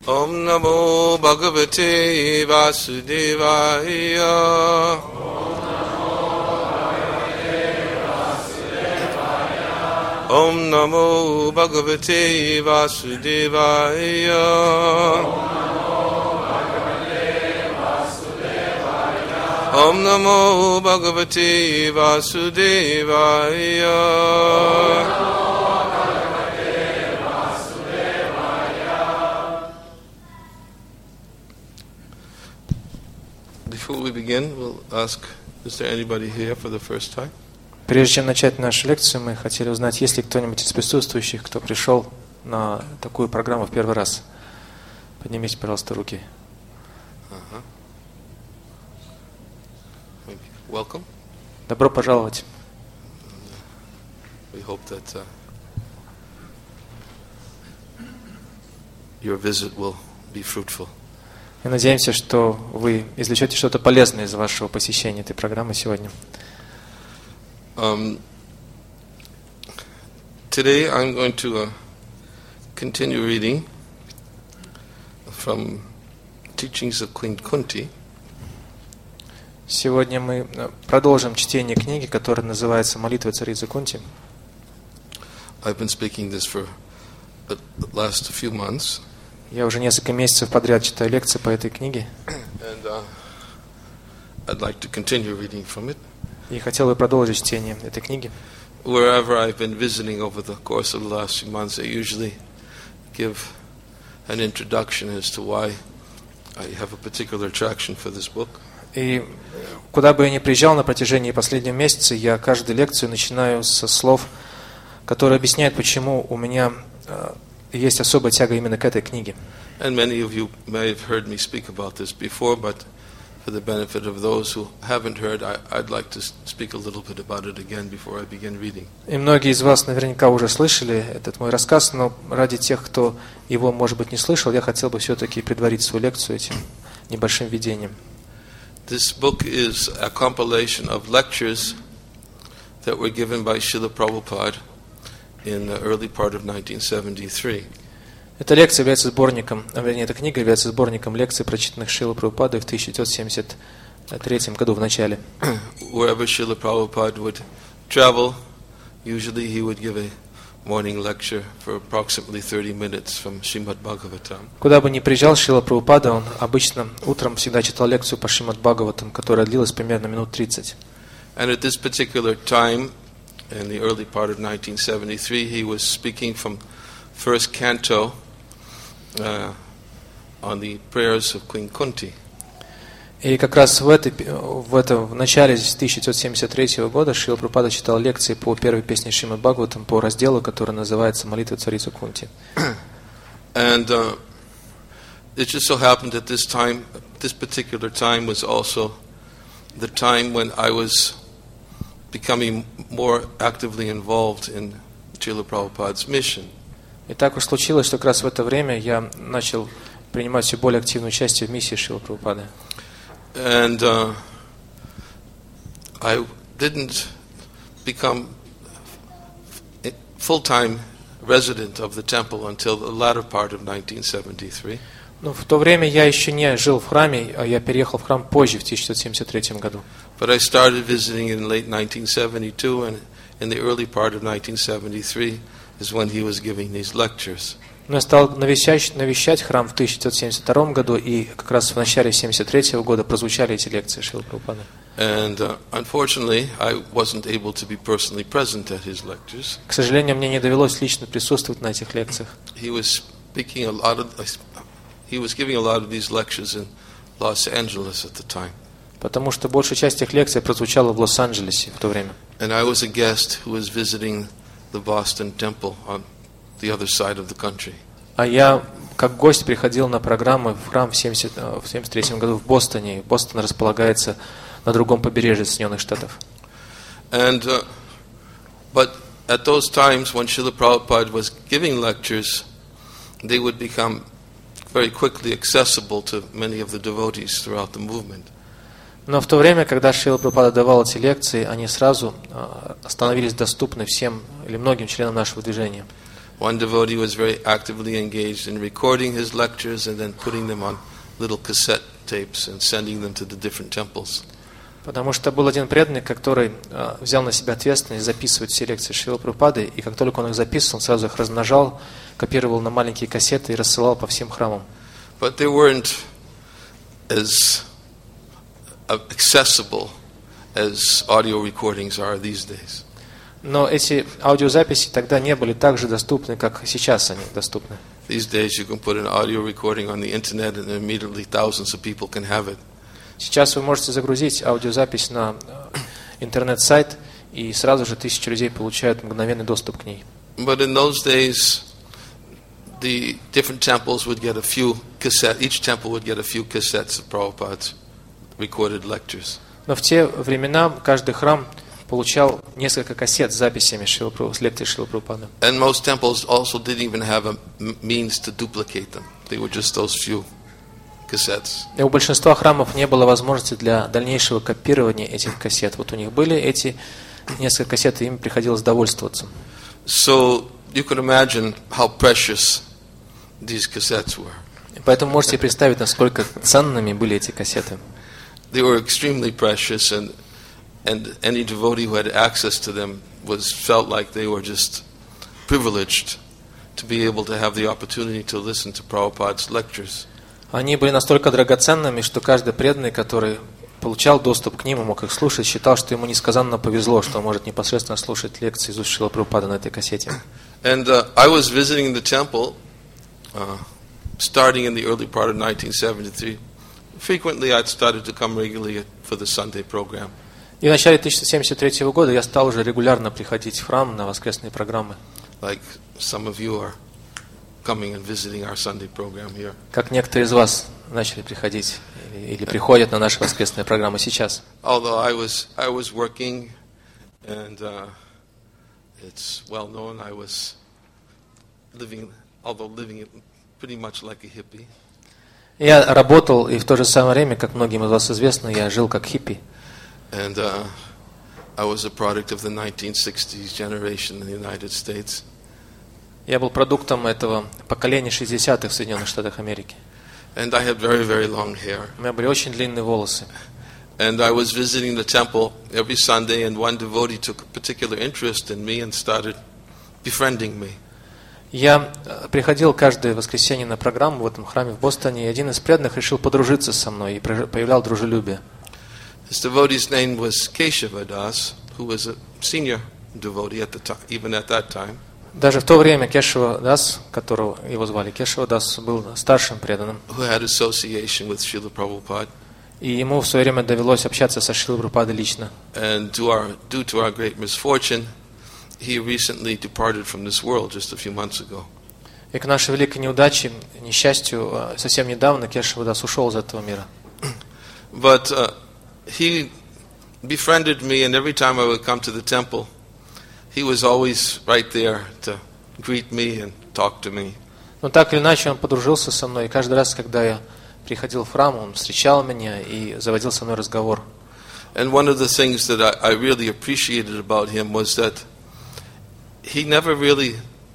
Om Namo Bhagavate Vasudevaya. Om Namo Bhagavate Vasudevaya. Om Namo Bhagavate Vasudevaya. Before we begin, we'll ask, is there anybody here for the first time? Прежде чем начать нашу лекцию, мы хотели узнать, есть ли кто-нибудь из присутствующих, кто пришел на такую программу в первый раз. Поднимите, пожалуйста, руки. Welcome. Добро пожаловать. We hope that your visit will be fruitful. И надеемся, что вы извлечете что-то полезное из вашего посещения этой программы сегодня. Today I'm going to continue reading from Teachings of Queen Kunti. Сегодня мы продолжим чтение книги, которая называется «Молитва царицы Кунти». I've been speaking this for the last few months. Я уже несколько месяцев подряд читаю лекции по этой книге. And I'd like to continue reading from it. И хотел бы продолжить чтение этой книги. Wherever I've been visiting over the course of the last few months, I usually give an introduction as to why I have a particular attraction for this book. И куда бы я ни приезжал на протяжении последнего месяца, я каждую лекцию начинаю со слов, которые объясняют, почему у меня есть особая тяга именно к этой книге. And many of you may have heard me speak about this before, but for the benefit of those who haven't heard, I'd like to speak a little bit about it again before I begin reading. И многие из вас наверняка уже слышали этот мой рассказ, но ради тех, кто его, может быть, не слышал, я хотел бы все-таки предварить свою лекцию этим небольшим введением. This book is a compilation of lectures that were given by Srila Prabhupada in the early part of 1973. Эта лекция является сборником, вернее, эта книга является сборником лекций, прочитанных Шрилой Прабхупадой в 1973 году в начале. Wherever Srila Prabhupada would travel, usually he would give a morning lecture for approximately 30 minutes from Srimad Bhagavatam. Куда бы ни приезжал Шрила Прабхупада, он обычно утром всегда читал лекцию по Шримад Бхагаватам, которая длилась примерно минут 30. And at this particular time, in the early part of 1973, he was speaking from first canto on the prayers of Queen Kunti. И как раз в начале 1973 года Шрила Прабхупада читал лекции по первой песне Шримад Бхагаватам по разделу, который называется «Молитва царицы Кунти». And it just so happened that this particular time was also the time when I was becoming more actively involved in Srila Prabhupada's mission. И так уж случилось, что как раз в это время я начал принимать все более активное участие в миссии Шрилы Прабхупады. And I didn't become full-time resident of the temple until the latter part of 1973. Но в то время я еще не жил в храме, а я переехал в храм позже, в 1973 году. But I started visiting in late 1972, and in the early part of 1973 is when he was giving these lectures. Но я стал навещать храм в 1972 году, и как раз в начале 1973 года прозвучали эти лекции Шрилы Прабхупады. And unfortunately, I wasn't able to be personally present at his lectures. К сожалению, мне не довелось лично присутствовать на этих лекциях. He was giving a lot of these lectures in Los Angeles at the time. Потому что большая часть этих лекций прозвучала в Лос-Анджелесе в то время. And I was a guest who was visiting the Boston Temple on the other side of the country. А я как гость приходил на программы в храм в 1973 году в Бостоне. Бостон располагается на другом побережье Соединенных Штатов. And but at those times when Srila Prabhupada was giving lectures, they would become very quickly accessible to many of the devotees throughout the movement. Но в то время, когда Шрила Прабхупада давал эти лекции, они сразу становились доступны всем или многим членам нашего движения. One devotee was very actively engaged in recording his lectures and then putting them on little cassette tapes and sending them to the different temples. Потому что был один преданный, который взял на себя ответственность записывать все лекции Шрилы Прабхупады, и как только он их записывал, он сразу их размножал, копировал на маленькие кассеты и рассылал по всем храмам. But they weren't as accessible as audio recordings are these days. Но эти аудиозаписи тогда не были так же доступны, как сейчас они доступны. These days you can put an audio recording on the internet and immediately thousands of people can have it. Сейчас вы можете загрузить аудиозапись на интернет-сайт, и сразу же 1000 людей получают мгновенный доступ к ней. But in those days, the different temples would get a few cassettes. Each temple would get a few cassettes of Prabhupada's recorded lectures. Но в те времена каждый храм получал несколько кассет с записями с лекций Шрилы Прабхупады. And most temples also didn't even have a means to duplicate them. They were just those few cassettes. И у большинства храмов не было возможности для дальнейшего копирования этих кассет. Вот у них были эти несколько кассет, и им приходилось довольствоваться. So you could imagine how precious these cassettes were. И поэтому можете представить, насколько ценными были эти кассеты. They were extremely precious, and any devotee who had access to them felt like they were just privileged to be able to have the opportunity to listen to Prabhupada's lectures. Они были настолько драгоценными, что каждый преданный, который получал доступ к ним и мог их слушать, считал, что ему несказанно повезло, что он может непосредственно слушать лекции из уст Шрилы Прабхупады на этой кассете. And I was visiting the temple starting in the early part of 1973. Frequently I'd started to come regularly for the Sunday program. И в начале 1973 года я стал уже регулярно приходить в храм на воскресные программы. Like some of you are coming and visiting our Sunday program here. Как некоторые из вас начали приходить или приходят на наши воскресные программы сейчас. Although I was working, and it's well known I was living pretty much like a hippie. Я работал, и в то же самое время, как многим из вас известно, я жил как хиппи. And I was a product of the 1960s generation in the United States. Я был продуктом этого поколения 60-х в Соединенных Штатах Америки. And I had very, very long hair. У меня были очень длинные волосы. And I was visiting the temple every Sunday, and one devotee took a particular interest in me and started befriending me. Я приходил каждое воскресенье на программу в этом храме в Бостоне, и один из преданных решил подружиться со мной и проявлял дружелюбие. This devotee's name was Keshava Das, who was a senior devotee at the time, even at that time. Даже в то время Кешава Дас, которого его звали Кешава Дас, был старшим преданным. Who had association with Srila Prabhupada. И ему в свое время довелось общаться со Шрилой Прабхупадой лично. And due to our great misfortune, he recently departed from this world just a few months ago. И к нашей великой неудаче, несчастью, совсем недавно Кешава Дас ушел из этого мира. But he befriended me, and every time I would come to the temple, he was always right there to greet me and talk to me. Но так или иначе он подружился со мной, и каждый раз, когда я приходил в храм, он встречал меня и заводил со мной разговор. And one of the things that I really appreciated about him was that he never really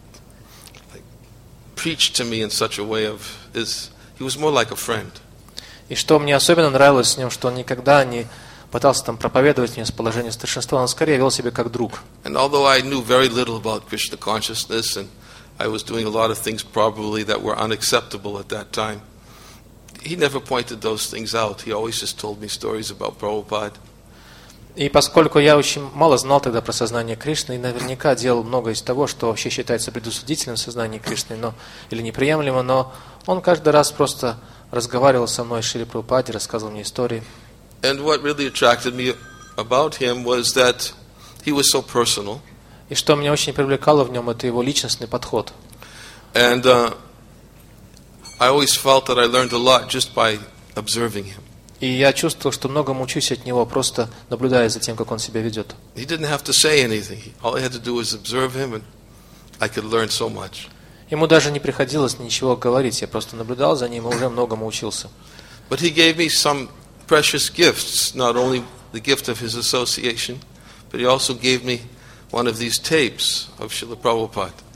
preached to me in such a way he was more like a friend. И что мне особенно нравилось с ним, что он никогда не пытался там проповедовать мне с положения старшинства, он скорее вел себя как друг. And although I knew very little about Krishna consciousness, and I was doing a lot of things probably that were unacceptable at that time, he never pointed those things out. He always just told me stories about Prabhupada. И поскольку я очень мало знал тогда про сознание Кришны, и наверняка делал много из того, что вообще считается предосудительным в сознании Кришны, или неприемлемо, но он каждый раз просто разговаривал со мной о Шриле Прабхупаде, рассказывал мне истории. And what really attracted me about him was that he was so personal. И что меня очень привлекало в нем, это его личностный подход. And I always felt that I learned a lot just by observing him. И я чувствовал, что многому учусь от него, просто наблюдая за тем, как он себя ведет. He didn't have to say anything. All I had to do was observe him, and I could learn so much. Ему даже не приходилось ничего говорить, я просто наблюдал за ним и уже многому учился. But he gave me some precious gifts, not only the gift of his association, but he also gave me one of these tapes of Srila Prabhupada.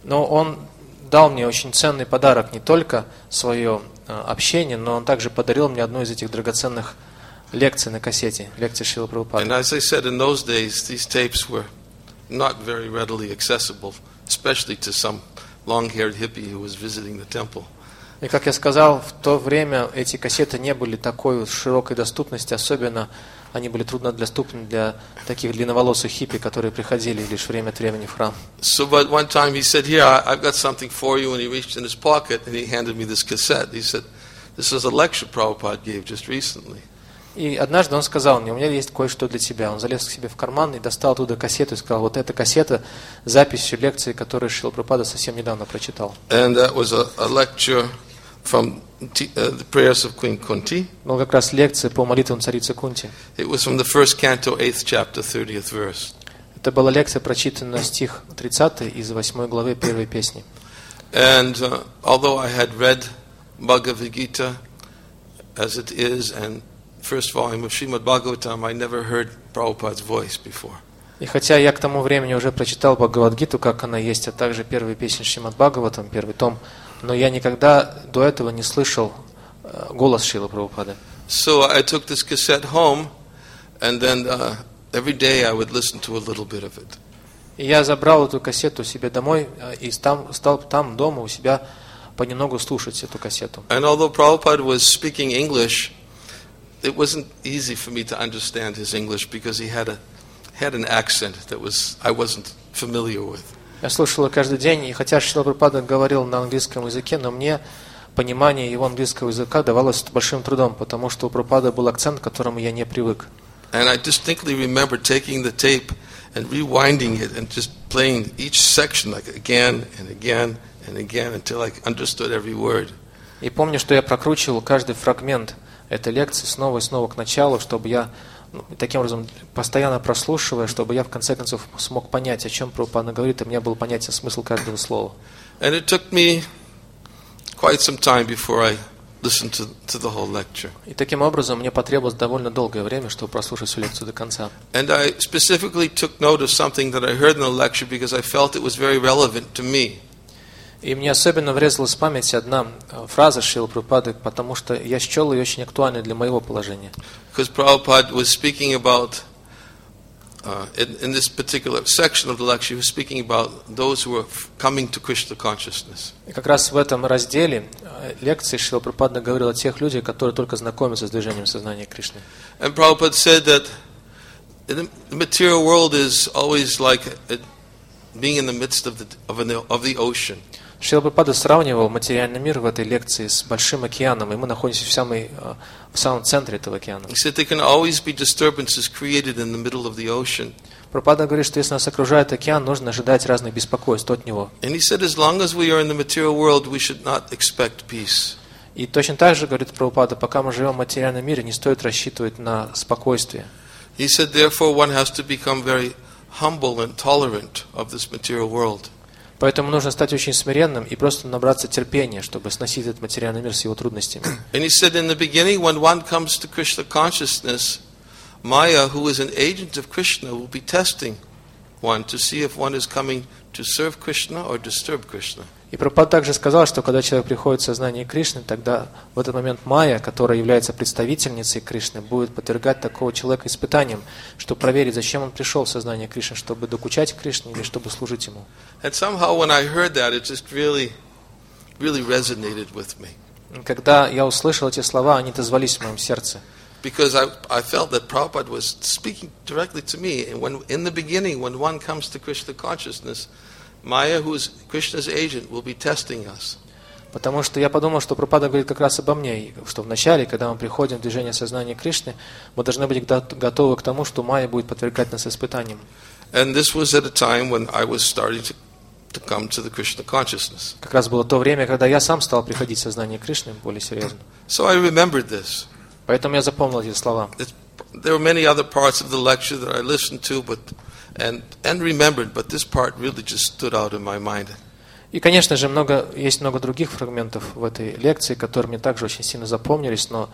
Но он дал мне очень ценный подарок, не только свое общение, но он также подарил мне одну из этих драгоценных лекций на кассете, лекции Шрилы Прабхупады. And as I said, in those days, these tapes were not very readily accessible, especially to some long-haired hippie who was visiting the temple. И как я сказал, в то время эти кассеты не были такой широкой доступности, особенно они были труднодоступны для таких длинноволосых хиппи, которые приходили лишь время от времени в храм. So, but one time he said, "Here, I've got something for you," and he reached in his pocket and he handed me this cassette. He said, "This is a lecture Prabhupada gave just recently." И однажды он сказал мне: у меня есть кое-что для тебя. Он залез к себе в карман и достал оттуда кассету и сказал: вот эта кассета с записью лекции, которую Шрила Прабхупада совсем недавно прочитал. And that was a lecture from the prayers of Queen Kunti. Был как раз лекция по молитвам царицы Кунти. It was from the first canto, 8th chapter, 30th verse. Это была лекция, прочитана стих 30 из 8 главы 1 песни. And although I had read Bhagavad Gita as it is, and first volume of Srimad Bhagavatam, I never heard Prabhupada's voice before. И хотя я к тому времени уже прочитал Бхагавад-гиту, как она есть, а также первую песню Шримад Бхагаватам, первый том, но я никогда до этого не слышал голос Шрилы Прабхупады. So I took this cassette home, and then every day I would listen to a little bit of it. И я забрал эту кассету себе домой и стал там дома у себя понемногу слушать эту кассету. And although Prabhupada was speaking English, it wasn't easy for me to understand his English because he had an accent that I wasn't familiar with. Я слушал каждый день, и хотя Шрила Прабхупада говорил на английском языке, но мне понимание его английского языка давалось с большим трудом, потому что у Прабхупады был акцент, к которому я не привык. And I distinctly remember taking the tape and rewinding it and just playing each section like again and again and again until I understood every word. И помню, что я прокручивал каждый фрагмент этой лекции снова и снова к началу, чтобы я таким образом, постоянно прослушивая, чтобы я в конце концов смог понять, о чем Прабхупада говорит, и мне был понятен смысл каждого слова. And it took me quite some time before I listened to the whole lecture. И таким образом мне потребовалось довольно долгое время, чтобы прослушать всю лекцию до конца. And I specifically took note of something that I heard in the lecture because I felt it was very relevant to me. И мне особенно врезалась в память одна фраза Шрилы Прабхупады, потому что я счел ее очень актуальной для моего положения. Because Prabhupada was speaking about, in this particular section of the lecture, he was speaking about those who were coming to Krishna consciousness. И как раз в этом разделе лекции Шрила Прабхупада говорил о тех людях, которые только знакомятся с движением сознания Кришны. And Prabhupada said that the material world is always like being in the midst of the ocean. Шрила Прабхупада сравнивал материальный мир в этой лекции с большим океаном, и мы находимся в самом центре этого океана. He said there can always be disturbances created in the middle of the ocean. Прабхупада говорит, что если нас окружает океан, нужно ожидать разных беспокойств от него. And he said as long as we are in the material world, we should not expect peace. И точно так же, говорит Прабхупада, пока мы живем в материальном мире, не стоит рассчитывать на спокойствие. He said therefore one has to become very humble and tolerant of this material world. Поэтому нужно стать очень смиренным и просто набраться терпения, чтобы сносить этот материальный мир с его трудностями. And he said in the beginning, when one comes to Krishna consciousness, Maya, who is an agent of Krishna, will be testing one to see if one is coming to serve Krishna or disturb Krishna. И Прабхупада также сказал, что когда человек приходит в сознание Кришны, тогда в этот момент Майя, которая является представительницей Кришны, будет подвергать такого человека испытаниям, чтобы проверить, зачем он пришел в сознание Кришны, чтобы докучать Кришне или чтобы служить ему. And somehow when I heard that, it just really resonated with me. Когда я услышал эти слова, они отозвались в моем сердце. Because I felt that Prabhupada was speaking directly to me. And when in the beginning, when one comes to Krishna consciousness, Maya, who is Krishna's agent, will be testing us. Потому что я подумал, что Прабхупада говорит как раз обо мне, что вначале, когда мы приходим в движение сознания Кришны, мы должны быть готовы к тому, что Майя будет подвергать нас испытаниям. And this was at a time when I was starting to come to the Krishna consciousness. Как раз было то время, когда я сам стал приходить в сознание Кришны более серьезно. So I remembered this. Поэтому я запомнил эти слова. There were many other parts of the lecture that I listened to, and remembered, but this part really just stood out in my mind. И, конечно же, есть много других фрагментов в этой лекции, которые мне также очень сильно запомнились, но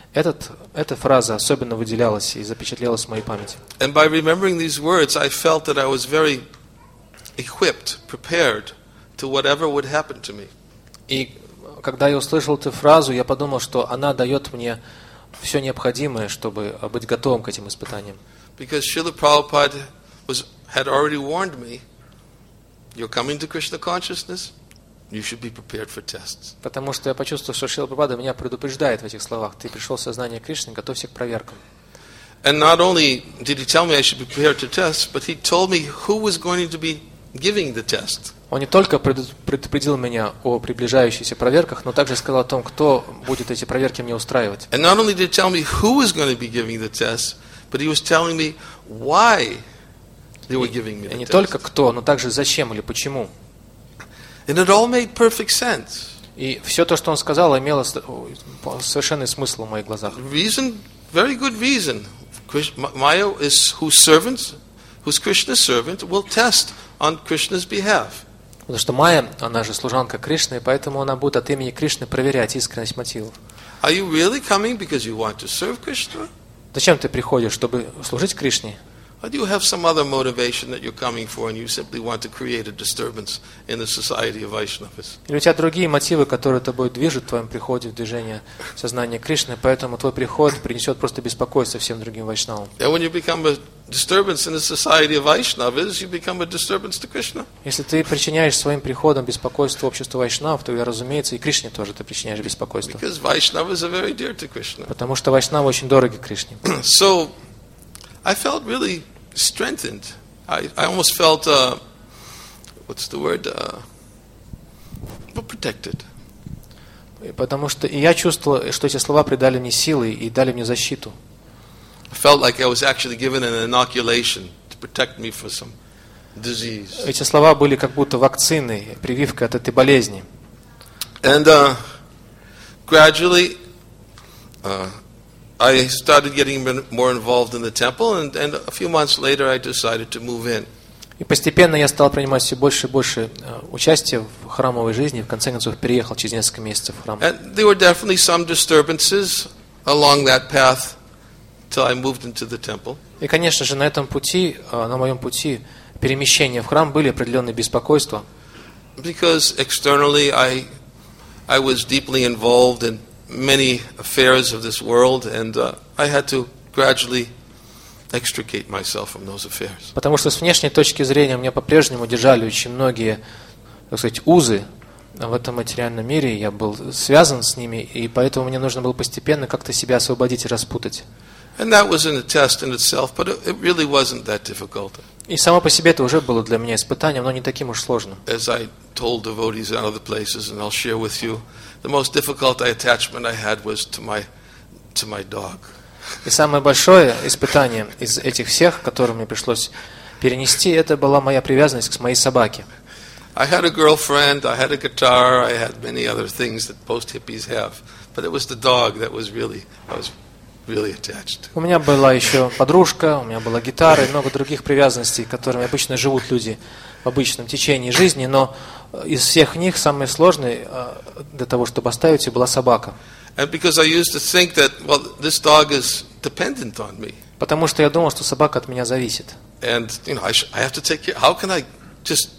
эта фраза особенно выделялась и запечатлелась в моей памяти. And by remembering these words, I felt that I was very equipped, prepared to whatever would happen to me. И когда я услышал эту фразу, я подумал, что она дает мне все необходимое, чтобы быть готовым к этим испытаниям. Because Srila Prabhupada had already warned me, you're coming to Krishna consciousness, you should be prepared for tests. Потому что я почувствовал, что Шрила Прабхупада меня предупреждает в этих словах. Ты пришел в сознание Кришны, готовься к проверкам. And not only did he tell me I should be prepared to tests, but he told me who was going to be giving the test. Он не только предупредил меня о приближающихся проверках, но также сказал о том, кто будет эти проверки мне устраивать. And not only did he tell me who was going to be giving the tests, but he was telling me why they were giving me the И не test. только кто, но также зачем или почему. And it all made perfect sense. И все то, что он сказал, имело совершенный смысл в моих глазах. Reason, very good reason. Maya is whose Krishna's servant will test on Krishna's behalf. Потому что Майя, она же служанка Кришны, и поэтому она будет от имени Кришны проверять искренность мотивов. Are you really coming because you want to serve Krishna? Зачем ты приходишь, чтобы служить Кришне? Or do you have some other motivation that you're coming for and you simply want to create a disturbance in the society of Vaishnavas? Или у тебя другие мотивы, которые тобой движут в твоем приходе в движение сознания Кришны, поэтому твой приход принесет просто беспокойство всем другим вайшнавам. And when you become a disturbance in the society of Vaishnavas, you become a disturbance to Krishna. Если ты причиняешь своим приходом беспокойство обществу вайшнавов, то, разумеется, и Кришне тоже ты причиняешь беспокойство. Because Vaishnavas are very dear to Krishna. Потому что вайшнавы очень дороги Кришне. So, I felt really strengthened. I almost felt, protected. Потому что и я чувствовал, что эти слова придали мне силы и дали мне защиту. I felt like I was actually given an inoculation to protect me from some disease. Эти слова были как будто вакциной, прививкой от этой болезни. And gradually, I started getting more involved in the temple, and a few months later, I decided to move in. И постепенно я стал принимать все больше и больше участия в храмовой жизни. В конце концов, переехал через несколько месяцев в храм. And there were definitely some disturbances along that path till I moved into the temple. И, конечно же, на этом пути, на моем пути перемещения в храм были определенные беспокойства. Because externally, I was deeply involved in many affairs of this world, and I had to gradually extricate myself from those affairs. Потому что с внешней точки зрения меня по-прежнему держали очень многие, так сказать, узы в этом материальном мире. Я был связан с ними, и поэтому мне нужно было постепенно как-то себя освободить и распутать. And that was a test in itself, but it really wasn't that difficult. И само по себе это уже было для меня испытанием, но не таким уж сложным. As I told devotees in other places, and I'll share with you, the most difficult attachment I had was to my dog. И самое большое испытание из этих всех, которые мне пришлось перенести, это была моя привязанность к моей собаке. I had a girlfriend, I had a guitar, I had many other things that most hippies have, but it was the dog that was I was really attached. У меня была еще подружка, у меня была гитара и много других привязанностей, которыми обычно живут люди в обычном течении жизни, но из всех них самой сложной для того, чтобы оставить ее, была собака. And because I used to think that, well, this dog is dependent on me. Потому что я думал, что собака от меня зависит. And, I have to take care. How can I just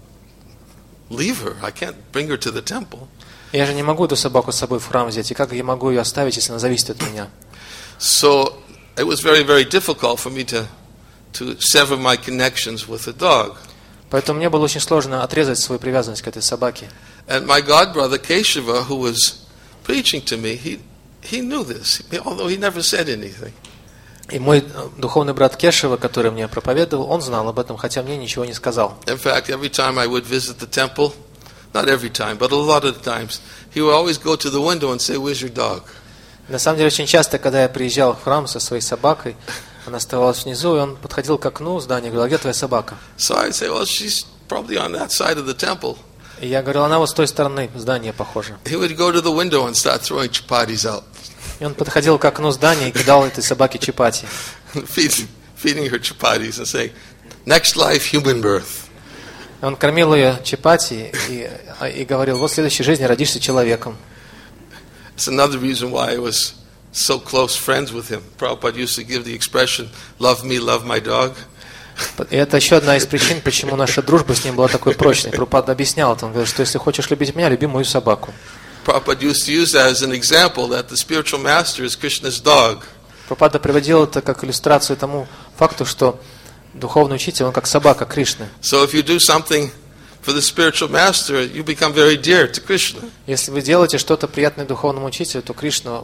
leave her? I can't bring her to the temple. Я же не могу эту собаку с собой в храм взять, и как я могу ее оставить, если она зависит от меня? So it was very, very difficult for me to sever my connections with the dog. Поэтому мне было очень сложно отрезать свою привязанность к этой собаке. And my godbrother Keshava, who was preaching to me, he knew this, although he never said anything. И мой духовный брат Кешева, который мне проповедовал, он знал об этом, хотя мне ничего не сказал. In fact, every time I would visit the temple, not every time, but a lot of times, he would always go to the window and say, "Where's your dog?" На самом деле, очень часто, когда я приезжал в храм со своей собакой, она оставалась внизу, и он подходил к окну здания и говорил: "А где твоя собака?" So I'd say, "Well, she's probably on that side of the temple." И я говорил: "Она вот с той стороны здания похожа." He would go to the window and start throwing chapatis out. И он подходил к окну здания и кидал этой собаке чапати. Feeding her chapatis and saying, "Next life, human birth." Он кормил ее чапати и говорил: "Вот в следующей жизни родишься человеком." It's another reason why I was so close friends with him. Prabhupada used to give the expression, "Love me, love my dog." И это еще одна из причин, почему наша дружба с ним была такой прочной. Прабхупада объяснял это, он говорит, что если хочешь любить меня, люби мою собаку. Prabhupada used to use that as an example that the spiritual master is Krishna's dog. Прабхупада приводил это как иллюстрацию тому факту, что духовный учитель, он как собака Кришны. So if you do something for the spiritual master, you become very dear to Krishna. Если вы делаете что-то приятное духовному учителю, то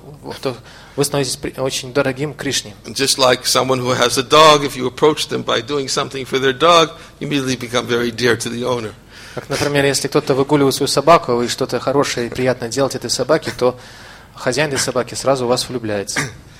вы становитесь очень дорогим Кришне. And just like someone who has a dog, if you approach them by doing something for their dog, you immediately become very dear to the owner. Как, например, если кто-то выгуливает свою собаку, вы что-то хорошее и приятное делаете этой собаке, то хозяин этой собаки сразу в вас влюбляется.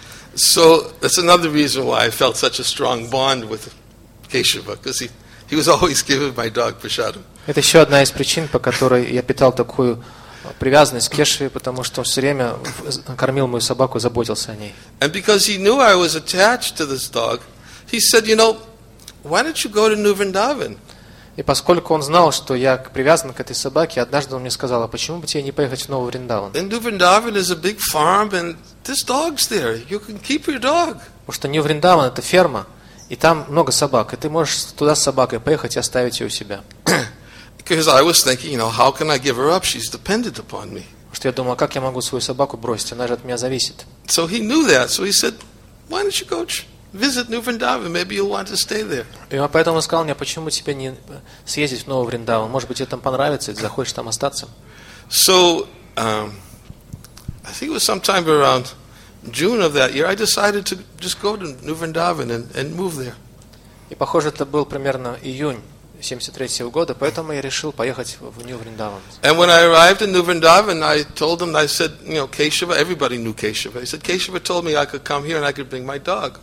So that's another reason why I felt such a strong bond with Keshava, because he was always giving my dog prasadam. Это еще одна из причин, по которой я питал такую привязанность к Кешеве, потому что он все время кормил мою собаку, заботился о ней. And because he knew I was attached to this dog, he said, you know, why don't you go to New Vrindavan? И поскольку он знал, что я привязан к этой собаке, однажды он мне сказал, а почему бы тебе не поехать в Новый Вриндаван? And New Vrindavan is a big farm, and this dog's there. You can keep your dog. Потому что Нью Вриндаван это ферма, и там много собак, и ты можешь туда с собакой поехать и оставить ее у себя. Because I was thinking, you know, how can I give her up? She's dependent upon me. Потому что я думал, как я могу свою собаку бросить, она же от меня зависит. So he knew that, so he said, why don't you go visit New Vrindavan? Maybe you'll want to stay there. И он поэтому сказал мне, почему бы тебе не съездить в Новый Вриндаван? Может быть, тебе там понравится, и ты захочешь там остаться? So, I think it was sometime around June of that year, I decided to just go to New Vrindavan and move there. И похоже, это был примерно июнь 1973 года, поэтому я решил поехать в Нью Вриндаван. And when I arrived in New Vrindavan, I told them, I said, you know, Keshava, everybody knew Keshava. I said, Keshava told me I could come here and I could bring my dog.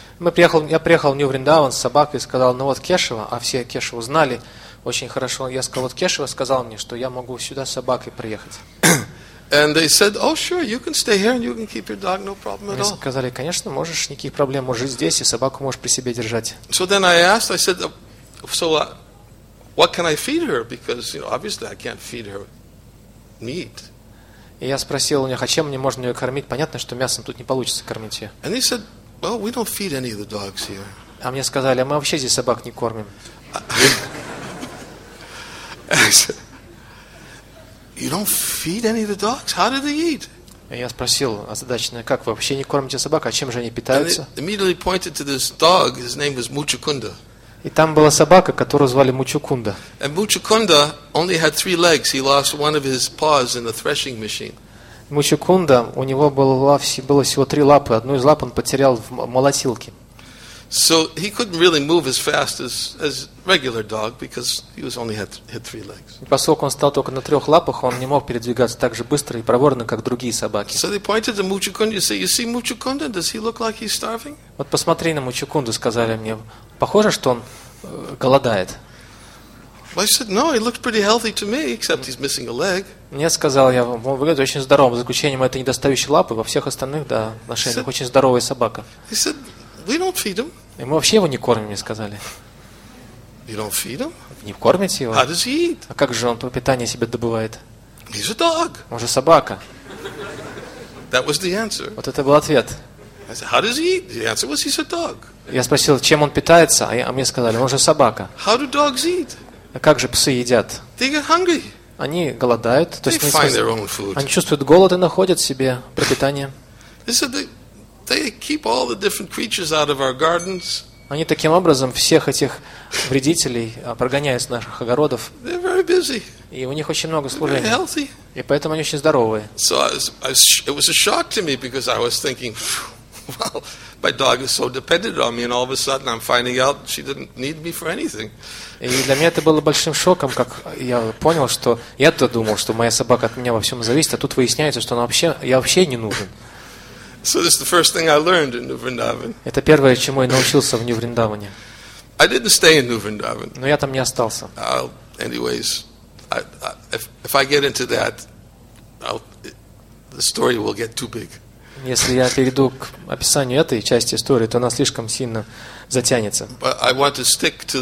Я приехал в Нью Вриндаван с собакой и сказал, ну вот Кешева, а все Кешеву знали очень хорошо. Я сказал, вот Кешева сказал мне, что я могу сюда с собакой приехать. And they said, oh, sure, you can stay here and you can keep your dog, no problem at Мне all. сказали, конечно, можешь, никаких проблем, можешь жить здесь, и собаку можешь при себе держать. So then I asked, I said, so what can I feed her? Because, you know, obviously I can't feed her meat. И я спросил у них, а чем мне можно ее кормить? Понятно, что мясом тут не получится кормить ее. And they said, well, we don't feed any of the dogs here. А мне сказали, а мы вообще здесь собак не кормим. I said, you don't feed any of the dogs? How do they eat? И я спросил озадаченно, как вы вообще не кормите собак, а чем же они And питаются? they immediately pointed to this dog. His name was Muchukunda. И там была собака, которую звали Мучукунда. And Muchukunda only had 3 legs. He lost one of his paws in the threshing machine. Мучукунда, у него было всего 3 лапы, одну из лап он потерял в молотилке. So he couldn't really move as fast as regular dog because he only had 3 legs. И поскольку он стал только на 3 лапах, он не мог передвигаться так же быстро и проворно, как другие собаки. So they pointed to Muchukunda and say, you see Muchukunda? Does he look like he's starving? Вот посмотри на Мучукунду, сказали мне. Похоже, что он голодает. I said, no, he looks pretty healthy to me, except he's missing a leg. Мне сказал, он выглядит очень здоровым, за исключением этой недостающей лапы, во всех остальных, да, отношениях очень здоровая собака. He said, we don't feed him. И мы вообще его не кормим, мне сказали. You don't feed him? Не кормите его? How does he eat? А как же он питание себе добывает? He's a dog. Он же собака. That was the answer. Вот это был ответ. I said, how does he eat? The answer was, he's a dog. Я спросил, чем он питается, а мне сказали, он же собака. How do dogs eat? А как же псы едят? They get hungry. Они голодают, то They есть find their own food. они чувствуют голод и находят себе пропитание. They said they keep all the different creatures out of our gardens. Они таким образом всех этих вредителей прогоняют с наших огородов. They're very busy. И у них очень много Very служений. healthy. И поэтому они очень здоровые. So it was a shock to me because I was thinking, well, my dog is so dependent on me, and all of a sudden I'm finding out she didn't need me for anything. И для меня это было большим шоком, как я понял, что я-то думал, что моя собака от меня во всем зависит, а тут выясняется, что я вообще не нужен. So this is the first thing I learned in New Vrindavan. Это первое, чему я научился в Нью Вриндаване. I didn't stay in New Vrindavan. Но я там не остался. Anyways, if I get into that, the story will get too big. Если я перейду к описанию этой части истории, то она слишком сильно затянется. But I want to stick to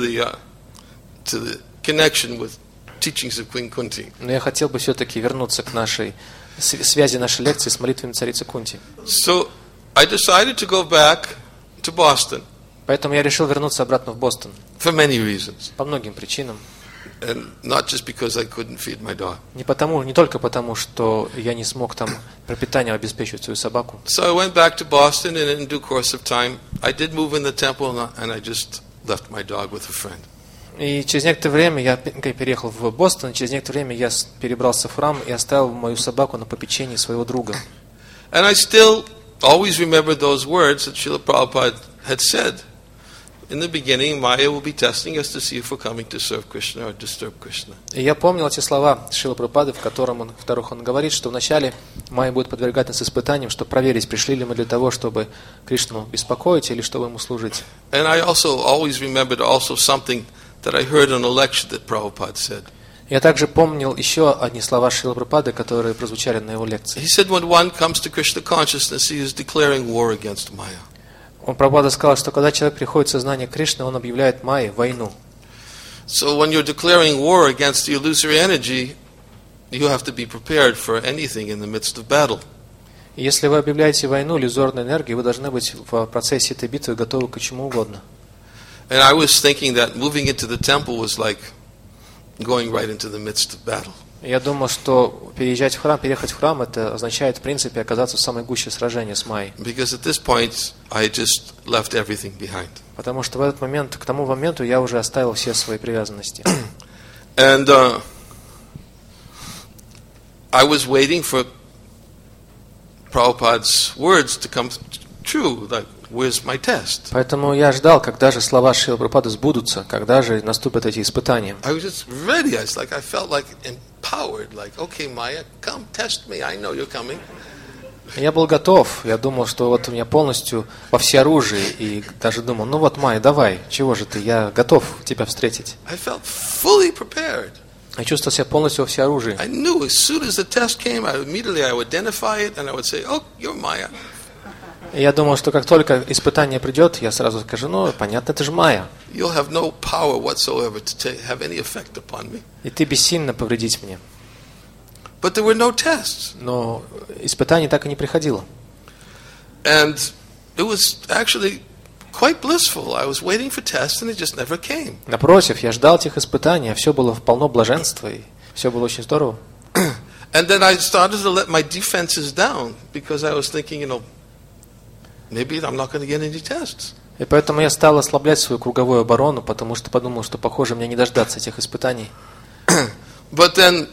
the connection with teachings of Queen Kunti. Но я хотел бы все-таки вернуться к нашей связи нашей лекции с молитвами царицы Кунти. So I decided to go back to Boston. Поэтому я решил вернуться обратно в Бостон. for many reasons. По многим причинам. And not just because I couldn't feed my dog. Не только потому, что я не смог там пропитание обеспечивать свою собаку. So I went back to Boston, and in due course of time, I did move in the temple, and I just left my dog with a friend. И через некоторое время я переехал в Бостон, через некоторое время я перебрался в храм и оставил мою собаку на попечении своего друга. And I still always remember those words that Srila Prabhupada had said. In the beginning, Maya will be testing us to see if we're coming to serve Krishna or disturb Krishna. И я помнил эти слова Шрилы Прабхупады, в которых он говорит, что вначале Майя будет подвергать нас испытаниям, чтобы проверить, пришли ли мы для того, чтобы Кришну беспокоить или чтобы ему служить. And I also always remembered also something that I heard in a lecture that Prabhupada said. Я также помнил еще одни слова Шрилы Прабхупады, которые прозвучали на его лекции. He said, when one comes to Krishna consciousness, he is declaring war against Maya. Прабхупада сказал, что когда человек приходит в сознание Кришны, он объявляет Майе войну. So when you're declaring war against the illusory energy, you have to be prepared for anything in the midst of battle. И если вы объявляете войну иллюзорной энергии, вы должны быть в процессе этой битвы готовы к чему угодно. And I was thinking that moving into the temple was like going right into the midst of battle. Я думал, что переехать в храм, это означает, в принципе, оказаться в самой гуще сражения с Майей. Because at this point, I had just left everything behind. Потому что в этот момент, к тому моменту, я уже оставил все свои привязанности. And I was waiting for Prabhupada's words to come true, like, where's my test? Поэтому я ждал, когда же слова Шрилы Прабхупады сбудутся, когда же наступят эти испытания. I was just ready. I felt like empowered, like, okay, Maya, come test me. I know you're coming. Я был готов, я думал, что вот у меня полностью во всеоружии, и даже думал, ну вот, Майя, давай, чего же ты, я готов тебя встретить. I felt fully prepared. Я чувствовал себя полностью во всеоружии. I knew as soon as the test came, I would identify it, and I would say, oh, you're Maya. И я думал, что как только испытание придет, я сразу скажу, ну, понятно, это же Майя. You'll have no power whatsoever to have any effect upon me. И ты бессильно повредить мне. But there were no tests. Но испытаний так и не приходило. And it was actually quite blissful. I was waiting for tests, and it just never came. Напротив, я ждал этих испытаний, а все было полно блаженства, и все было очень здорово. And then I started to let my defenses down, because I was thinking, maybe I'm not going to get any tests. И поэтому я стал ослаблять свою круговую оборону, потому что подумал, что, похоже, мне не дождаться этих испытаний. But then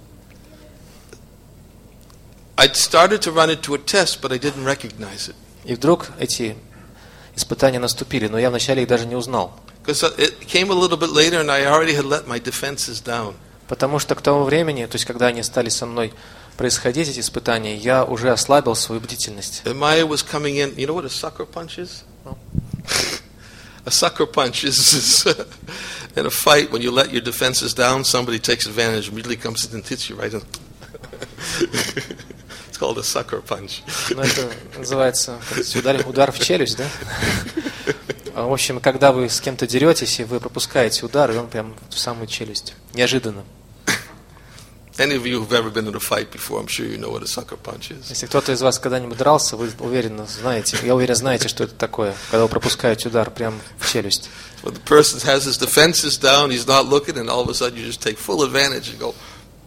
I started to run into a test, but I didn't recognize it. И вдруг эти испытания наступили, но я вначале их даже не узнал. Because it came a little bit later, and I already had let my defenses down. Потому что к тому времени, то есть когда они стали со мной происходить, эти испытания, я уже ослабил свою бдительность. And Maya was coming in. You know what a sucker punch is? No. A sucker punch is in a fight when you let your defenses down, somebody takes advantage, immediately comes in and hits you right in. It's called a sucker punch. Ну, это называется удар в челюсть, да? В общем, когда вы с кем-то деретесь, и вы пропускаете удар, и он прям в самую челюсть. Неожиданно. Any of you who've ever been in a fight before, I'm sure you know what a sucker punch is. Если кто-то из вас когда-нибудь дрался, вы уверенно знаете, я уверен, знаете, что это такое, когда вы пропускаете удар прям в челюсть. When the person has his defenses down, he's not looking, and all of a sudden you just take full advantage and go.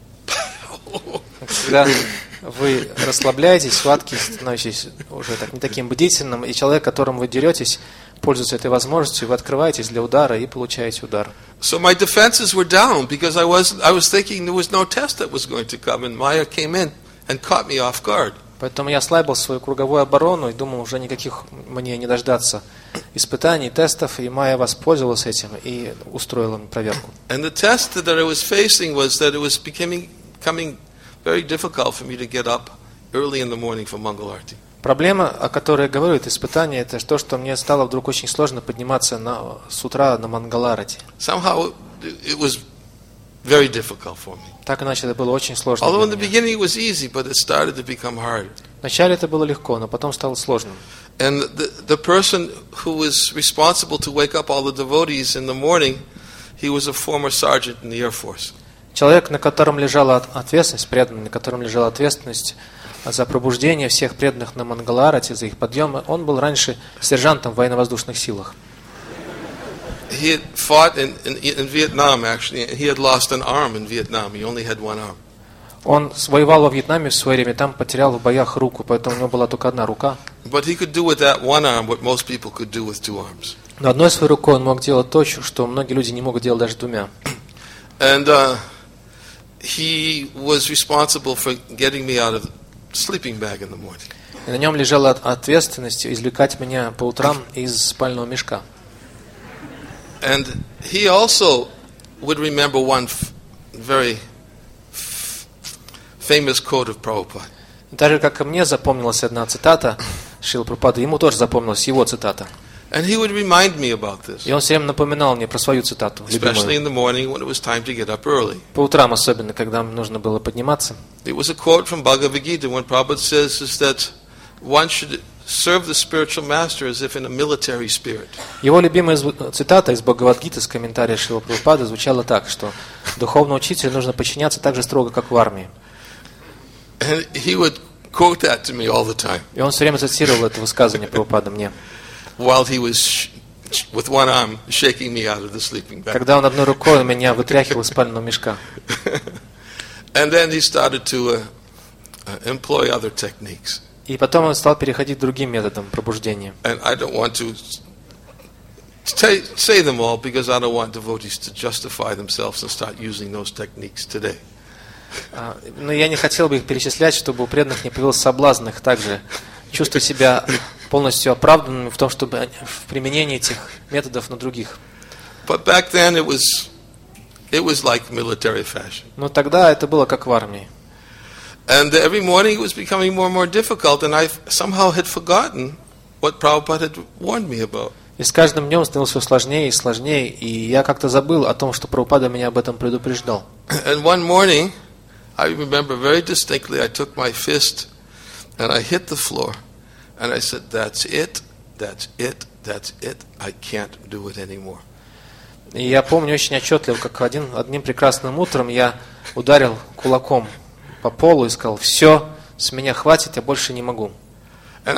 Когда вы расслабляетесь, схватки, становитесь уже так, не таким бдительным, и человек, которому вы деретесь, пользуется этой возможностью, вы открываетесь для удара и получаете удар. So my defenses were down because I was thinking there was no test that was going to come, and Maya came in and caught me off guard. Поэтому я ослабил свою круговую оборону и думал, уже никаких мне не дождаться испытаний, тестов, и Майя воспользовалась этим и устроила мне проверку. And the test that I was facing was that it was becoming very difficult for me to get up early in the morning for Mangal Arati. Проблема, о которой я говорю, это испытание, это то, что мне стало вдруг очень сложно подниматься с утра на Мангаларати. Somehow it was very difficult for me. Так иначе это было очень сложно Although in для the меня. beginning it was easy, but it started to become hard. Вначале это было легко, но потом стало сложным. And the person who was responsible to wake up all the devotees in the morning, he was a former sergeant in the Air Force. Человек, на котором лежала ответственность, преданный, на котором лежала ответственность за пробуждение всех преданных на Мангаларате, за их подъем, он был раньше сержантом в военно-воздушных силах. he had fought in Vietnam, actually. He had lost an arm in Vietnam. He only had one arm. Он воевал во Вьетнаме в свое время, там потерял в боях руку, поэтому у него была только одна рука. But he could do with that one arm what most people could do with two arms. Но одной своей рукой он мог делать то, что многие люди не могут делать даже двумя. And he was responsible for getting me out of the sleeping bag in the morning. И на нем лежала ответственность извлекать меня по утрам из спального мешка. And he also would remember one very famous quote of Prabhupada. Так же, как и мне запомнилась одна цитата Шрилы Прабхупады, ему тоже запомнилась его цитата. And he would remind me about this. И он все время напоминал мне про свою цитату, Especially любимую. in the morning when it was time to get up early. По утрам особенно, когда нужно было подниматься. It was a quote from Bhagavad Gita when Prabhupada says is that one should serve the spiritual master as if in a military spirit. Его любимая цитата из Бхагавад-гиты с комментария Шрилы Прабхупады звучала так, что духовному учителю нужно подчиняться так же строго, как в армии. And he would quote that to me all the time. И он все время цитировал это высказывание Прабхупады мне. While he was with one arm shaking me out of the sleeping bag. Когда он одной рукой меня вытряхивал из спального мешка. And then he started to employ other techniques. И потом он стал переходить к другим методам пробуждения. And I don't want to say them all because I don't want devotees to justify themselves and start using those techniques today. Но я не хотел бы их перечислять, чтобы у преданных не появился соблазн их также чувствовать себя полностью оправданными в том, чтобы в применении этих методов на других. But back then it was like military fashion. Но тогда это было как в армии. And every morning it was becoming more and more difficult, and I somehow had forgotten what Prabhupada had warned me about. И с каждым днем становилось все сложнее и сложнее, и я как-то забыл о том, что Прабхупада меня об этом предупреждал. And one morning, I remember very distinctly, I took my fist and I hit the floor, and I said, "That's it, that's it, that's it. I can't do it anymore." И я помню очень отчетливо, как одним прекрасным утром я ударил кулаком по полу и сказал: "Все, с меня хватит, я больше не могу". And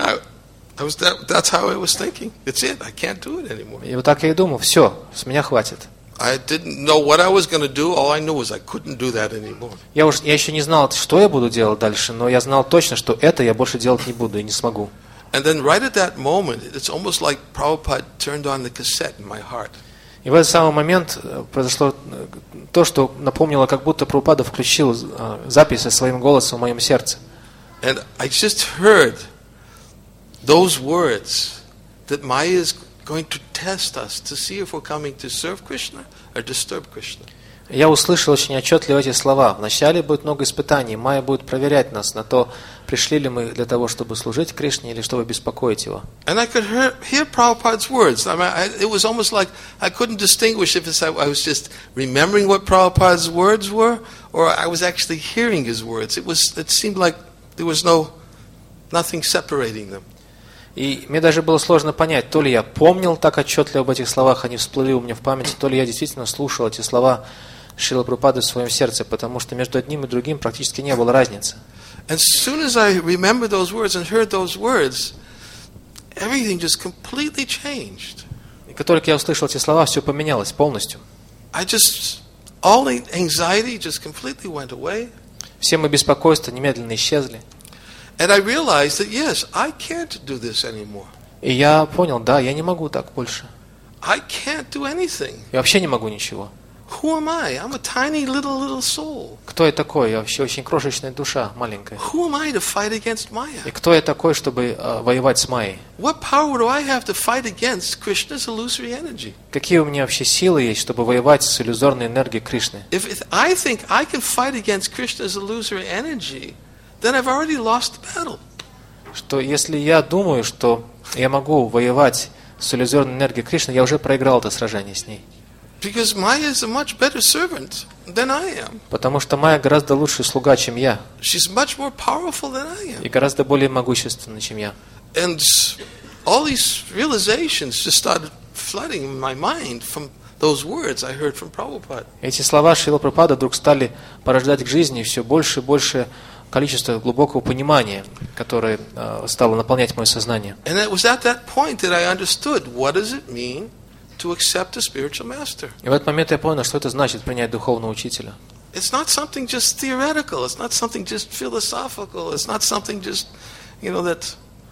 that's how I was thinking. It's it. I can't do it anymore. И вот так я и думал: все, с меня хватит. I didn't know what I was going to do. All I knew was I couldn't do that anymore. Я еще не знал, что я буду делать дальше, но я знал точно, что это я больше делать не буду и не смогу. And then right at that moment, it's almost like Prabhupada turned on the cassette in my heart. И в этот самый момент произошло то, что напомнило, как будто Прабхупада включил запись со своим голосом в моем сердце. And I just heard those words that Maya is going to test us to see if we're coming to serve Krishna or disturb Krishna. Я услышал очень отчетливо эти слова. Вначале будет много испытаний. Майя будет проверять нас на то, пришли ли мы для того, чтобы служить Кришне или чтобы беспокоить его. And I could hear Prabhupada's words. I mean, it was almost like I couldn't distinguish if I was just remembering what Prabhupada's words were or I was actually hearing his words. It seemed like there was nothing separating them. И мне даже было сложно понять, то ли я помнил так отчетливо об этих словах, они всплыли у меня в памяти, то ли я действительно слушал эти слова Шрилы Прабхупады в своем сердце, потому что между одним и другим практически не было разницы. As soon as I remembered those words and heard those words, everything just completely changed. И как только я услышал эти слова, все поменялось полностью. All the anxiety just completely went away. Все мои беспокойства немедленно исчезли. And I realized that yes, I can't do this anymore. И я понял, да, я не могу так больше. I can't do anything. Я вообще не могу ничего. Who am I? I'm a tiny little soul. Кто я такой? Я вообще очень крошечная душа, маленькая. Who am I to fight against Maya? И кто я такой, чтобы воевать с Майей? What power do I have to fight against Krishna's illusory energy? Какие у меня вообще силы есть, чтобы воевать с иллюзорной энергией Кришны? If I think I can fight against Krishna's illusory energy, then I've already lost the battle. Что если я думаю, что я могу воевать с иллюзорной энергией Кришны, я уже проиграл это сражение с ней. Because Maya is a much better servant than I am. Потому что Майя гораздо лучший слуга, чем я. She's much more powerful than I am. И гораздо более могущественный, чем я. And all these realizations just started flooding in my mind from those words I heard from Prabhupada. Эти слова Шрилы Прабхупады вдруг стали порождать к жизни все больше и больше количество глубокого понимания, которое стало наполнять мое сознание. And it was at that point that I understood what does it mean to accept a spiritual master. И в этот момент я понял, что это значит принять духовного учителя. It's not something just theoretical. It's not something just philosophical. It's not something just, that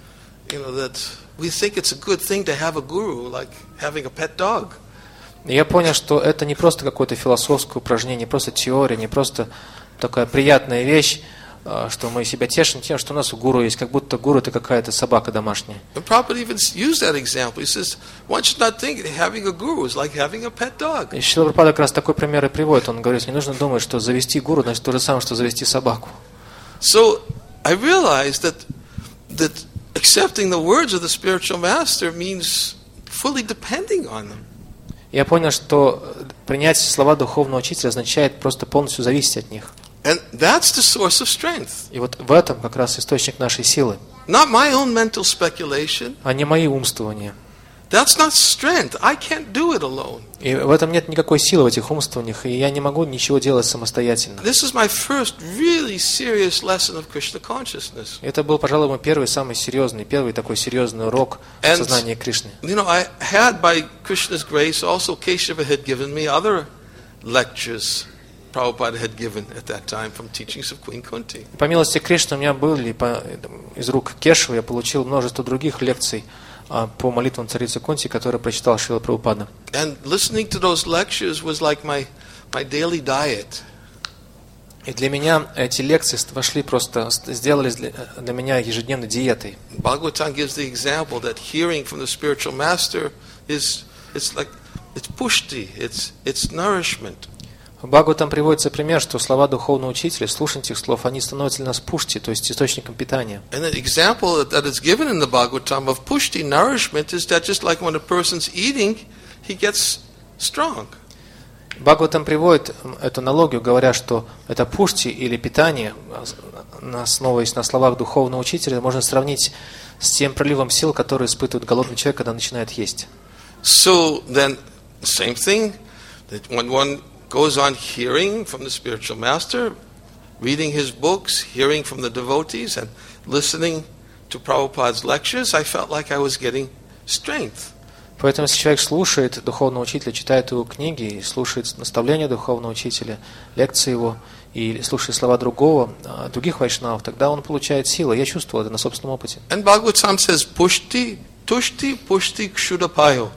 we think it's a good thing to have a guru, like having a pet dog. И я понял, что это не просто какое-то философское упражнение, не просто теория, не просто такая приятная вещь, что мы себя тешим тем, что у нас гуру есть, как будто гуру это какая-то собака домашняя. And Prabhupada even used that example. He says, one should not think that having a guru is like having a pet dog. И Шрила Прабхупада как раз такой пример и приводит. Он говорит, не нужно думать, что завести гуру, значит то же самое, что завести собаку. So I realized that accepting the words of the spiritual master means fully depending on them. Я понял, что принять слова духовного учителя означает просто полностью зависеть от них. And that's the source of strength. И вот в этом как раз источник нашей силы, Not my own mental speculation. а не мои умствования. That's not strength. I can't do it alone. И в этом нет никакой силы, в этих умствованиях, и я не могу ничего делать самостоятельно. This is my first really serious lesson of Krishna consciousness. Это был, пожалуй, мой первый такой серьезный урок сознания Кришны. I had, by Krishna's grace, also Keshava had given me other lectures Prabhupada had given at that time from teachings of Queen Kunti. По милости Кришны у меня были из рук Кешева, я получил множество других лекций по молитвам царицы Кунти, которые прочитал Шрила Прабхупада. And listening to those lectures was like my daily diet. И для меня эти лекции сделались для меня ежедневной диетой. Bhagavatam gives the example that hearing from the spiritual master it's pushti, it's nourishment. В Бхагаватам приводится пример, что слова духовного учителя, слушание этих слов, они становятся для нас пушти, то есть источником питания. And the example that is given in the Bhagavatam of pushti, nourishment, is that just like when a person's eating, he gets strong. Бхагаватам приводит эту аналогию, говоря, что это пушти или питание, основываясь на словах духовного учителя, можно сравнить с тем приливом сил, который испытывает голодный человек, когда начинает есть. So then, the same thing, that when one goes on hearing from the spiritual master, reading his books, hearing from the devotees, and listening to Prabhupada's lectures, I felt like I was getting strength. Поэтому, если человек слушает духовного учителя, читает его книги, и слушает наставления духовного учителя, лекции его, и слушает слова других вайшнавов, тогда он получает силы. Я чувствовал это на собственном опыте. And Bhagavatam says, pushti, tushti, pushti, kshudapayo.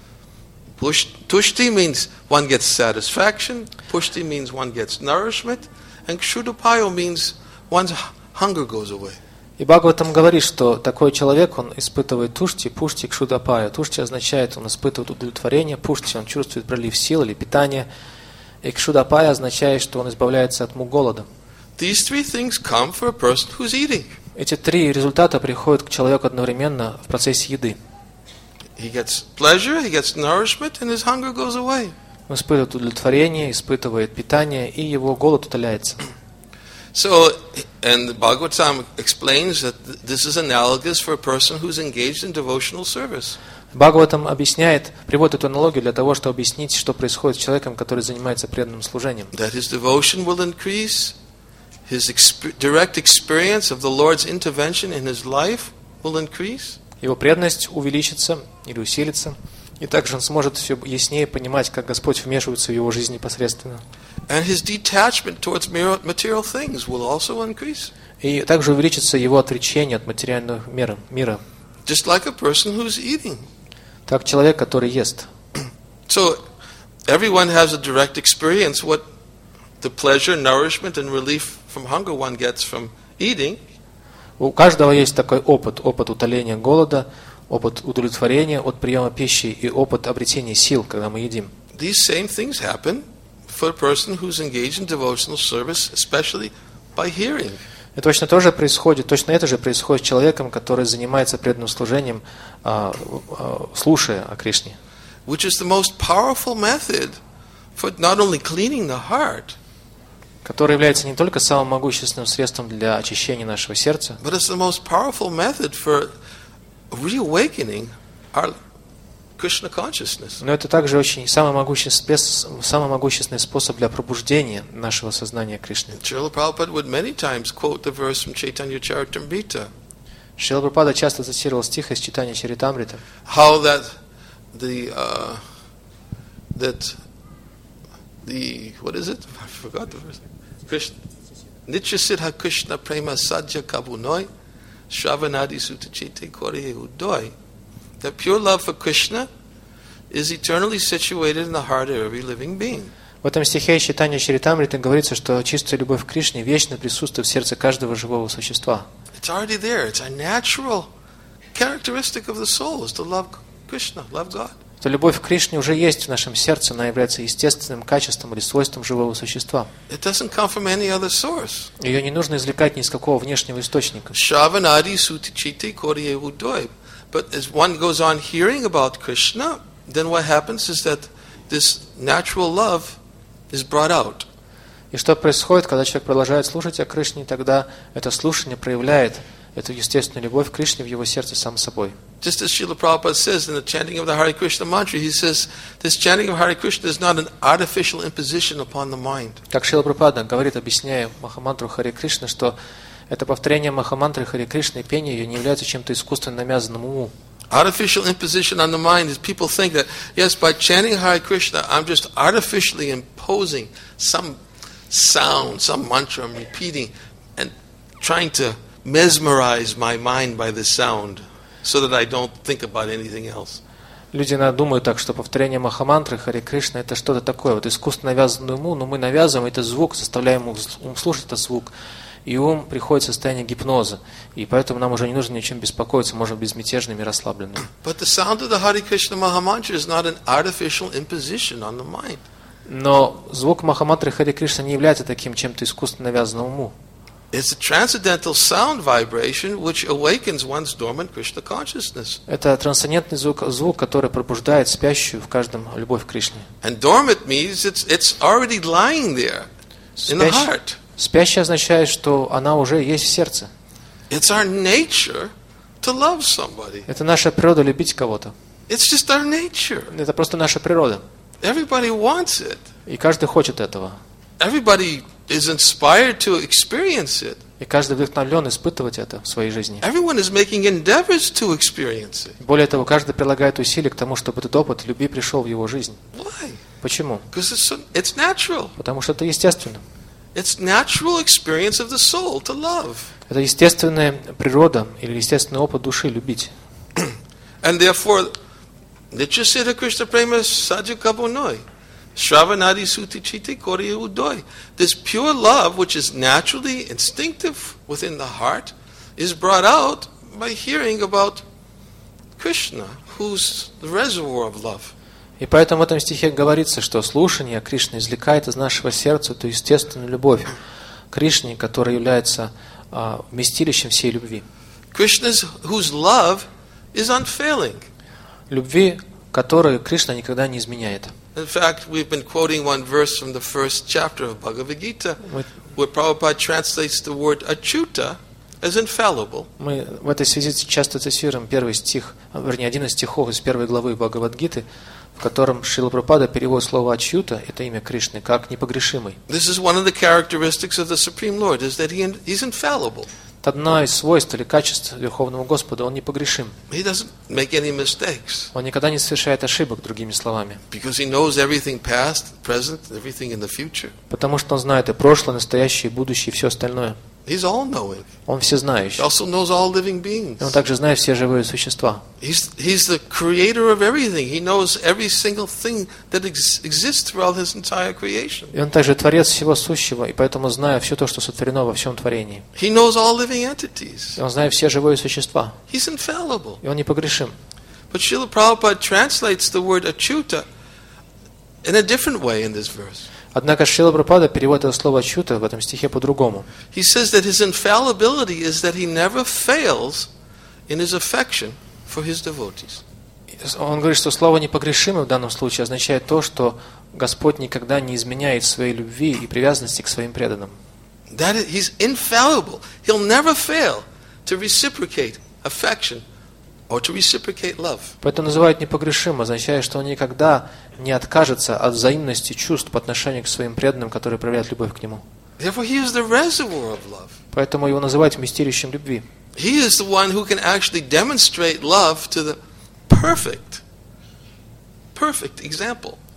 Tushti means one gets satisfaction, pushti means one gets nourishment, and kshudapayo means one's hunger goes away. И Бхагаватам говорит, что такой человек, он испытывает тушти, пушти, кшудапая. Тушти означает, он испытывает удовлетворение, пушти, он чувствует прилив сил или питания. И кшудапая означает, что он избавляется от мук голода. These three things come for a person who's eating. Эти три результата приходят к человеку одновременно в процессе еды. He gets pleasure, he gets nourishment, and his hunger goes away. Он испытывает удовлетворение, испытывает питание, и его голод утоляется. So, and Bhagavatam explains that this is analogous for a person who's engaged in devotional service. Бхагаватам приводит эту аналогию для того, чтобы объяснить, что происходит с человеком, который занимается преданным служением. That his devotion will increase, his direct experience of the Lord's intervention in his life will increase. Его преданность увеличится или усилится, и также он сможет все яснее понимать, как Господь вмешивается в его жизнь непосредственно. And his detachment towards material things will also increase. И также увеличится его отречение от материального мира. Just like a person who's eating. Так человек, который ест. So everyone has a direct experience what the pleasure, nourishment, and relief from hunger one gets from eating. У каждого есть такой опыт утоления голода, опыт удовлетворения от приема пищи и опыт обретения сил, когда мы едим. These same things happen for a person who's engaged in devotional service, especially by hearing. И точно это же происходит с человеком, который занимается преданным служением, слушая о Кришне. Which is the most powerful method for not only cleaning the heart, который является не только самым могущественным средством для очищения нашего сердца, but it's the most powerful method for reawakening our Krishna consciousness. но это также самый могущественный способ для пробуждения нашего сознания Кришны. Srila Prabhupada would many times quote the verse from Chaitanya Charitamrita. Шрила Прабхупада часто цитировал стих из Чайтанья Чаритамрита. How that that what is it? I forgot the verse. Krishna. Nitya Siddha Krishna Prema Sadhya Kabunoi Shravanadi Sutachite Kore Udoi. That pure love for Krishna is eternally situated in the heart of every living being. В этом стихе Чайтанья Чаритамриты говорится, что чистая любовь к Кришне вечно присутствует в сердце каждого живого существа. It's already there. It's a natural characteristic of the soul is to love Krishna, love God. То любовь к Кришне уже есть в нашем сердце, она является естественным качеством или свойством живого существа. It doesn't come from any other source. Ее не нужно извлекать ни из какого внешнего источника. Shravanadi Sutichite Koriye Udoi. But as one goes on hearing about Krishna, then what happens is that this natural love is brought out. И что происходит, когда человек продолжает слушать о Кришне, тогда это слушание проявляет эту естественную любовь к Кришне в его сердце сам собой. Just as Srila Prabhupada says in the chanting of the Hare Krishna mantra, he says, this chanting of Hare Krishna is not an artificial imposition upon the mind. Как Шрила Прабхупада говорит, объясняя Махамантру Харе Кришна, что это повторение Махамантры Харе Кришны и пение ее не является чем-то искусственно навязанным уму. Artificial imposition on the mind is people think that, yes, by chanting Hare Krishna, I'm just artificially imposing some sound, some mantra I'm repeating, and trying to mesmerize my mind by the sound, so that I don't think about anything else. Люди думают так, что повторение Махамантры Харе Кришна это что-то такое, вот искусственно навязанное уму, но мы навязываем этот звук, заставляем ум слушать этот звук, и ум приходит в состояние гипноза, и поэтому нам уже не нужно ни о чем беспокоиться, можем быть безмятежными и расслабленными. But the sound of the Hare Krishna Mahamantra is not an artificial imposition on the mind. Но звук Махамантры Харе Кришна не является таким чем-то искусственно навязанным уму. It's a transcendental sound vibration which awakens one's dormant Krishna consciousness. Это трансцендентный звук, который пробуждает спящую в каждом любовь к Кришне. And dormant means it's already lying there in the heart. Спящий означает, что она уже есть в сердце. It's our nature to love somebody. Это наша природа любить кого-то. It's just our nature. Это просто наша природа. Everybody wants it. И каждый хочет этого. Everybody is inspired to experience it. И каждый вдохновлен испытывать это в своей жизни. Everyone is making endeavors to experience it. Более того, каждый прилагает усилия к тому, чтобы этот опыт любви пришел в его жизнь. Why? Почему? Because it's natural. Потому что это естественно. It's natural experience of the soul to love. Это естественная природа или естественный опыт души любить. And therefore, Nitya Siddha Krishna Prema Sadhya Kabunoi Shravanadi Sutichite Koriya Udoi. This pure love, which is naturally instinctive within the heart, is brought out by hearing about Krishna, who's the reservoir of love. И поэтому в этом стихе говорится, что слушание Кришны извлекает из нашего сердца ту естественную любовь к Кришне, которая является вместилищем всей любви. Krishna's whose love is unfailing. Любви, которой Кришна никогда не изменяет. In fact, we've been quoting one verse from the first chapter of Bhagavad Gita, where Prabhupada translates the word achyuta as infallible. Мы в этой связи часто цитируем первый стих, вернее, один из стихов из первой главы Бхагавад-гиты, в котором Шрила Прабхупада переводит слово «achyuta», это имя Кришны, как непогрешимый. This is one of the characteristics of the Supreme Lord, is that he's infallible. Это одно из свойств или качеств Верховного Господа, он непогрешим. He doesn't make any mistakes. Он никогда не совершает ошибок, другими словами. Because he knows everything past, present, everything in the future. Потому что он знает и прошлое, настоящее, и будущее, и все остальное. He's all-knowing. Он всезнающий. He also knows all living beings. И он также знает все живые существа. He's the creator of everything. He knows every single thing that exists throughout his entire creation. И он также творец всего сущего, и поэтому знает все то, что сотворено во всем творении. He knows all living entities. И он знает все живые существа. He's infallible. И он непогрешим. But Srila Prabhupada translates the word achyuta in a different way in this verse. Однако Шрила Прабхупада переводит это слово «achyuta» в этом стихе по-другому. He says that his infallibility is that he never fails in his affection for his devotees. Он говорит, что слово «непогрешимый» в данном случае означает то, что Господь никогда не изменяет своей любви и привязанности к своим преданным. That he's infallible. He'll never fail to reciprocate affection or to reciprocate love. Поэтому называют непогрешимым, означает, что он никогда не откажется от взаимности чувств по отношению к своим преданным, которые проявляют любовь к нему. Therefore, he is the reservoir of love. Поэтому его называют вместилищем любви. He is the one who can actually demonstrate love to the perfect example.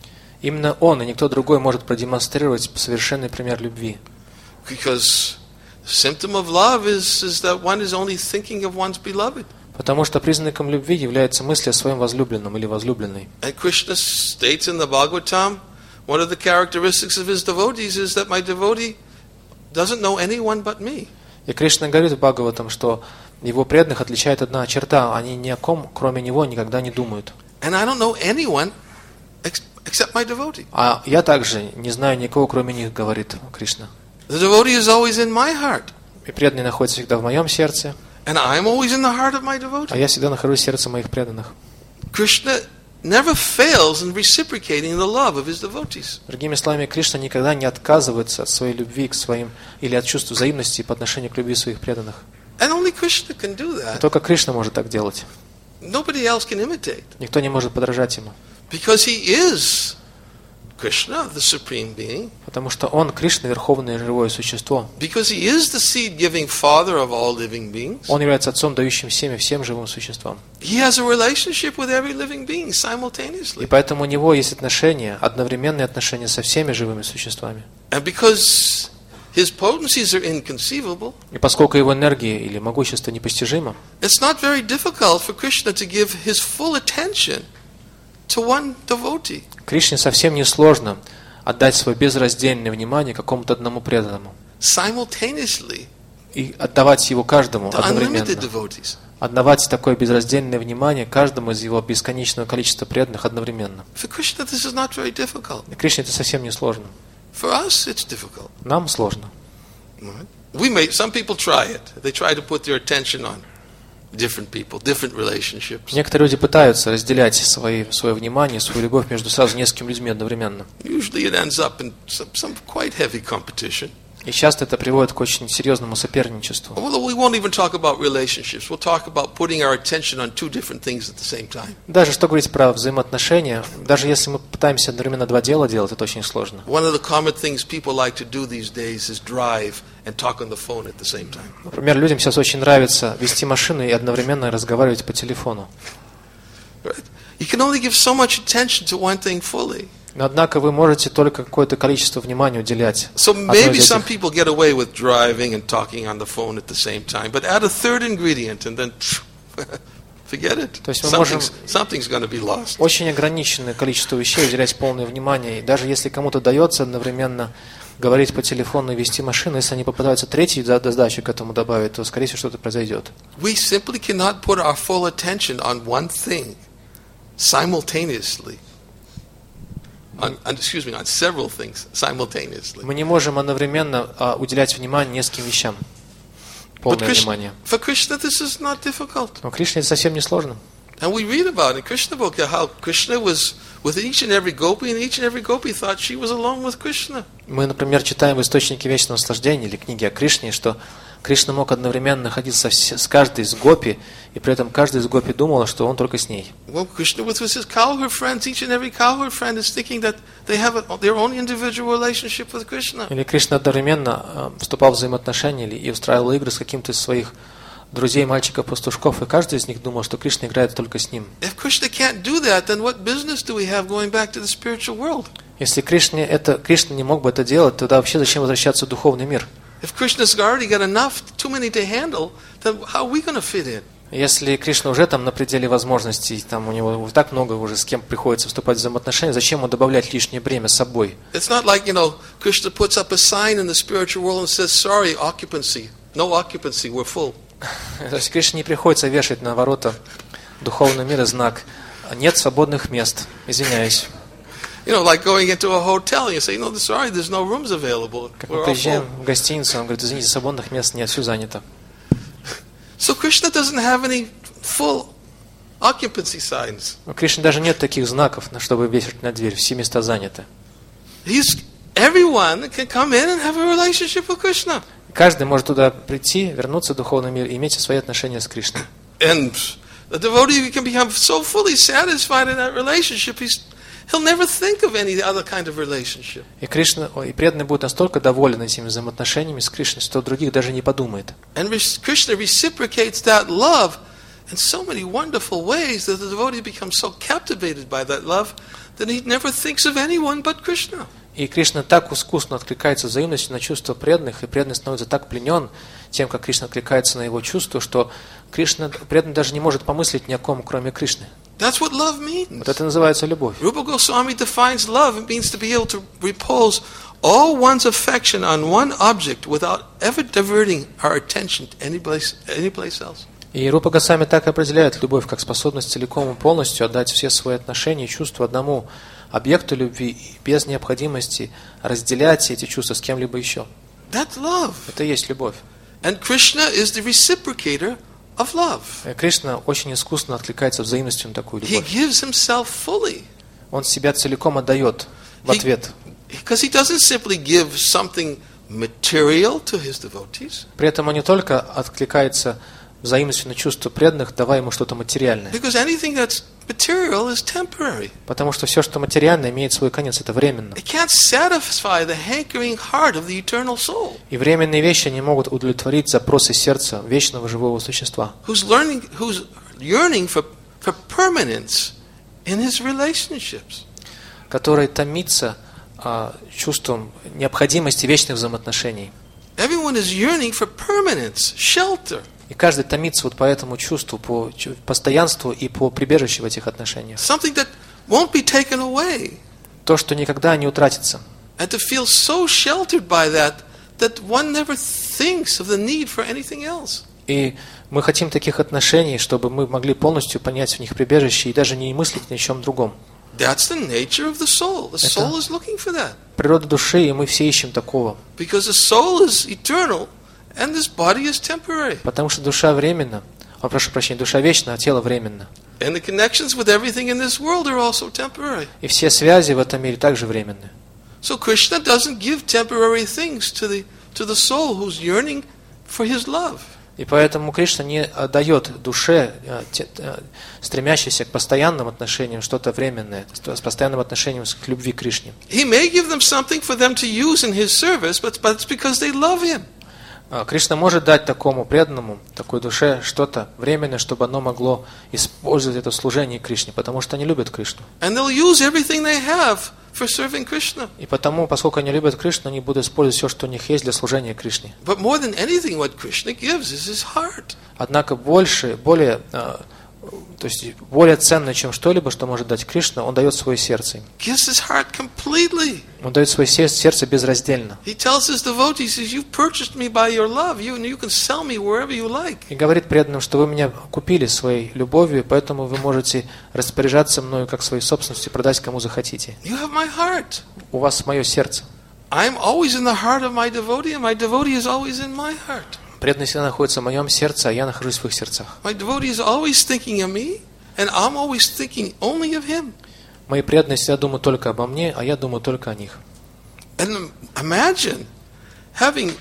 Именно он и никто другой может продемонстрировать совершенный пример любви. Because the symptom of love is that one is only thinking of one's beloved. Потому что признаком любви является мысль о своем возлюбленном или возлюбленной. And Krishna states in the Bhagavatam, one of the characteristics of his devotees is that my devotee doesn't know anyone but me. И Кришна говорит в Бхагаватам, что его преданных отличает одна черта: они ни о ком, кроме него, никогда не думают. And I don't know anyone except my devotee. А я также не знаю никого, кроме них, говорит Кришна. The devotee is always in my heart. И преданный находится всегда в моем сердце, And I'm always in the heart of my а devotee. я всегда нахожусь в сердце моих преданных. Krishna never fails in reciprocating the love of his devotees. Другими словами, Кришна никогда не отказывается от своей любви к своим или от чувства взаимности по отношению к любви своих преданных. And only Krishna can do И that. только Кришна может так делать. Nobody else can imitate. Никто не может подражать ему. Because he is Krishna, the supreme being. Потому что он, Кришна, верховное живое существо. Because he is the seed-giving father of all living beings. Он является отцом, дающим семя всем живым существам. He has a relationship with every living being И simultaneously. поэтому у него есть отношения, одновременные отношения со всеми живыми существами. And because his potencies are inconceivable, И поскольку его энергия или могущество непостижимо, it's not very difficult for Krishna to give his full attention to one devotee. Кришне совсем не сложно отдать свое безраздельное внимание какому-то одному преданному. Simultaneously И отдавать его каждому to unlimited одновременно. devotees. Отдавать такое безраздельное внимание каждому из его бесконечного количества преданных одновременно. For Krishna, this is not very difficult. И Кришне это совсем не сложно. For us, it's difficult. Нам сложно. Right? Some people try it. They try to put their attention on different people, different relationships. Некоторые люди пытаются разделять свое внимание, свою любовь между сразу несколькими людьми одновременно. Usually it ends up in some quite heavy competition. И часто это приводит к очень серьезному соперничеству. Well, we won't even talk about relationships. We'll talk about putting our attention on two different things at the same time. Даже что говорить про взаимоотношения, даже если мы пытаемся одновременно два дела делать, это очень сложно. One of the common things people like to do these days is drive and talk on the phone at the same time. Например, людям сейчас очень нравится вести машину и одновременно разговаривать по телефону. Right? You can only give so much attention to one thing fully. Но однако вы можете только какое-то количество внимания уделять So одной maybe из some этих. people get away with driving and talking on the phone at the same time, but add a third ingredient and then forget it. То есть мы можем Something's going to be lost. очень ограниченное количество вещей уделять полное внимание. И даже если кому-то дается одновременно говорить по телефону и вести машину, если они попытаются третью задачу к этому добавить, то, скорее всего, что-то произойдет. We simply cannot put our full attention on one thing simultaneously. On several things simultaneously. Мы не можем одновременно уделять внимание нескольким вещам. Полное внимание. For Krishna, this is not difficult. Но Кришне это совсем не сложно. And we read about it in Krishna book how Krishna was with each and every gopi, and each and every gopi thought she was alone with Krishna. Мы, например, читаем в Источнике Вечного Наслаждения или книге о Кришне, что Кришна мог одновременно находиться с каждой из гопи, и при этом каждая из гопи думала, что он только с ней. Well, Krishna with his cowherd friends, each and every cowherd friend is thinking that they have their own individual relationship with Krishna. Или Кришна одновременно вступал в взаимоотношения и устраивал игры с каким-то из своих друзей, мальчиков-пастушков, и каждый из них думал, что Кришна играет только с ним. If Krishna can't do that, then what business do we have going back to the spiritual world? Если Кришна не мог бы это делать, тогда вообще зачем возвращаться в духовный мир? If Krishna's already got enough, too many to handle, then how are we going to fit in? Если Кришна уже там на пределе возможностей, там у него так много уже с кем приходится вступать в взаимоотношения, зачем ему добавлять лишнее бремя с собой? It's not like, Krishna puts up a sign in the spiritual world and says, sorry, occupancy. No occupancy, we're full. То есть Кришне не приходится вешать на ворота духовного мира знак «Нет свободных мест, извиняюсь». Like going into a hotel, you say, no, sorry, there's no rooms available. Как We're мы all приезжаем full. в гостиницу, он говорит: извините, свободных мест нет, все занято. So Krishna doesn't have any full occupancy signs. У Кришны даже нет таких знаков, чтобы вешать на дверь, все места заняты. Everyone can come in and have a relationship with Krishna. Каждый может туда прийти, вернуться в духовный мир и иметь свои отношения с Кришной. And the devotee can become so fully satisfied in that relationship, he'll never think of any other kind of relationship. И преданный будет настолько доволен этими взаимоотношениями с Кришной, что других даже не подумает. And Krishna reciprocates that love in so many wonderful ways that the devotee becomes so captivated by that love that he never thinks of anyone but Krishna. И Кришна так искусно откликается взаимностью на чувства преданных, и преданный становится так пленен тем, как Кришна откликается на его чувства, что преданный даже не может помыслить ни о ком, кроме Кришны. That's what love means. Вот это называется любовь. Rupa Goswami defines love. It means to be able to repose all one's affection on one object without ever diverting our attention to any place else. И Рупа Госвами так определяет любовь, как способность целиком и полностью отдать все свои отношения и чувства одному объекту любви, без необходимости разделять эти чувства с кем-либо еще. That's love. Это и есть любовь. And Krishna is the reciprocator of love. И Кришна очень искусно откликается взаимностью на такую He любовь. gives himself fully. Он себя целиком отдает в ответ. Because he doesn't simply give something material to his devotees. При этом он не только откликается взаимностью на чувства преданных, давая ему что-то материальное. Because anything that's material is temporary. Потому что все, что материально, имеет свой конец, это временно. It can't satisfy the hankering heart of the eternal soul. И временные вещи не могут удовлетворить запросы сердца вечного живого существа, Who's yearning for permanence in his relationships. который томится чувством необходимости вечных взаимоотношений. Everyone is yearning for permanence, shelter. И каждый томится вот по этому чувству, по постоянству и по прибежищу в этих отношениях. Something that won't be taken away. То, что никогда не утратится. And to feel so sheltered by that one never thinks of the need for anything else. И мы хотим таких отношений, чтобы мы могли полностью понять в них прибежище и даже не мыслить ни о чем другом. That's the nature of the soul. The soul is looking for that. Природа души, и мы все ищем такого. Because the soul is eternal and this body is temporary. Потому что душа временна, прошу прощения, душа вечна, а тело временно. And the connections with everything in this world are also temporary. И все связи в этом мире также временны. So Krishna doesn't give temporary things to the soul who's yearning for his love. И поэтому Кришна не дает душе, стремящейся к постоянным отношениям, что-то временное, с постоянным отношением к любви к Кришне. He may give them something for them to use in his service, but it's because they love him. Кришна может дать такому преданному, такой душе что-то временное, чтобы оно могло использовать это в служении Кришне, потому что они любят Кришну. And they'll use everything they have for serving Krishna. И потому, поскольку они любят Кришну, они будут использовать все, что у них есть для служения Кришне. But more than anything, what Krishna gives is his heart. Однако более ценно, чем что-либо, что может дать Кришна, он дает свое сердце. Gives his heart completely. Он дает свое сердце безраздельно. He tells his devotees, "You've purchased me by your love. You can sell me wherever you like." И говорит преданным, что вы меня купили своей любовью, поэтому вы можете распоряжаться мною как своей собственностью, продать кому захотите. You have my heart. У вас мое сердце. I'm always in the heart of my devotee, and my devotee is always in my heart. Преданный всегда находится в моем сердце, а я нахожусь в их сердцах. My devotee is always thinking of me, and I'm always thinking only of him. Мои преданные всегда думают только обо мне, а я думаю только о них. And imagine having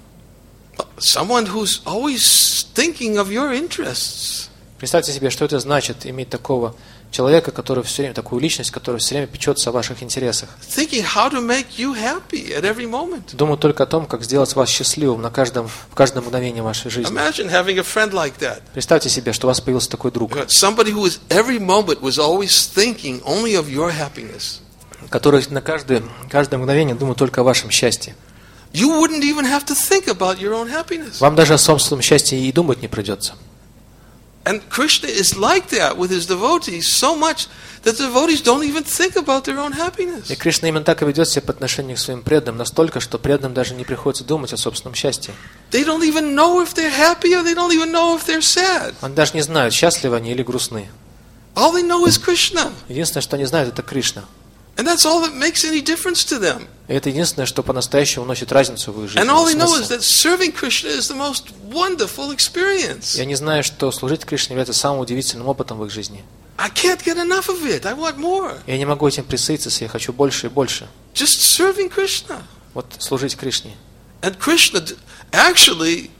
someone who's always thinking of your interests. Представьте себе, что это значит, иметь такого человека, который все время, такую личность, которая все время печется о ваших интересах. Thinking how to make you happy at every moment. Думаю только о том, как сделать вас счастливым в каждом мгновении вашей жизни. Imagine having a friend like that. Представьте себе, что у вас появился такой друг, Somebody who is every moment was always thinking only of your happiness. который на каждое мгновение думает только о вашем счастье. You wouldn't even have to think about your own happiness. Вам даже о собственном счастье и думать не придется. And Krishna is like that with his devotees so much that the devotees don't even think about their own happiness. И Кришна именно так и ведет себя по отношению к своим преданным, настолько, что преданным даже не приходится думать о собственном счастье. They don't even know if they're happy or they don't even know if they're sad. Они даже не знают, счастливы они или грустны. All they know is Krishna. Единственное, что они знают, это Кришна. And that's all that makes any difference to them. И это единственное, что по-настоящему вносит разницу в их жизни. And all they know смысл. is that serving Krishna is the most wonderful experience. И они знают, что служить Кришне является самым удивительным опытом в их жизни. I can't get enough of it. I want more. Я не могу этим присытиться, я хочу больше и больше. Just serving Krishna. Вот служить Кришне. And Krishna actually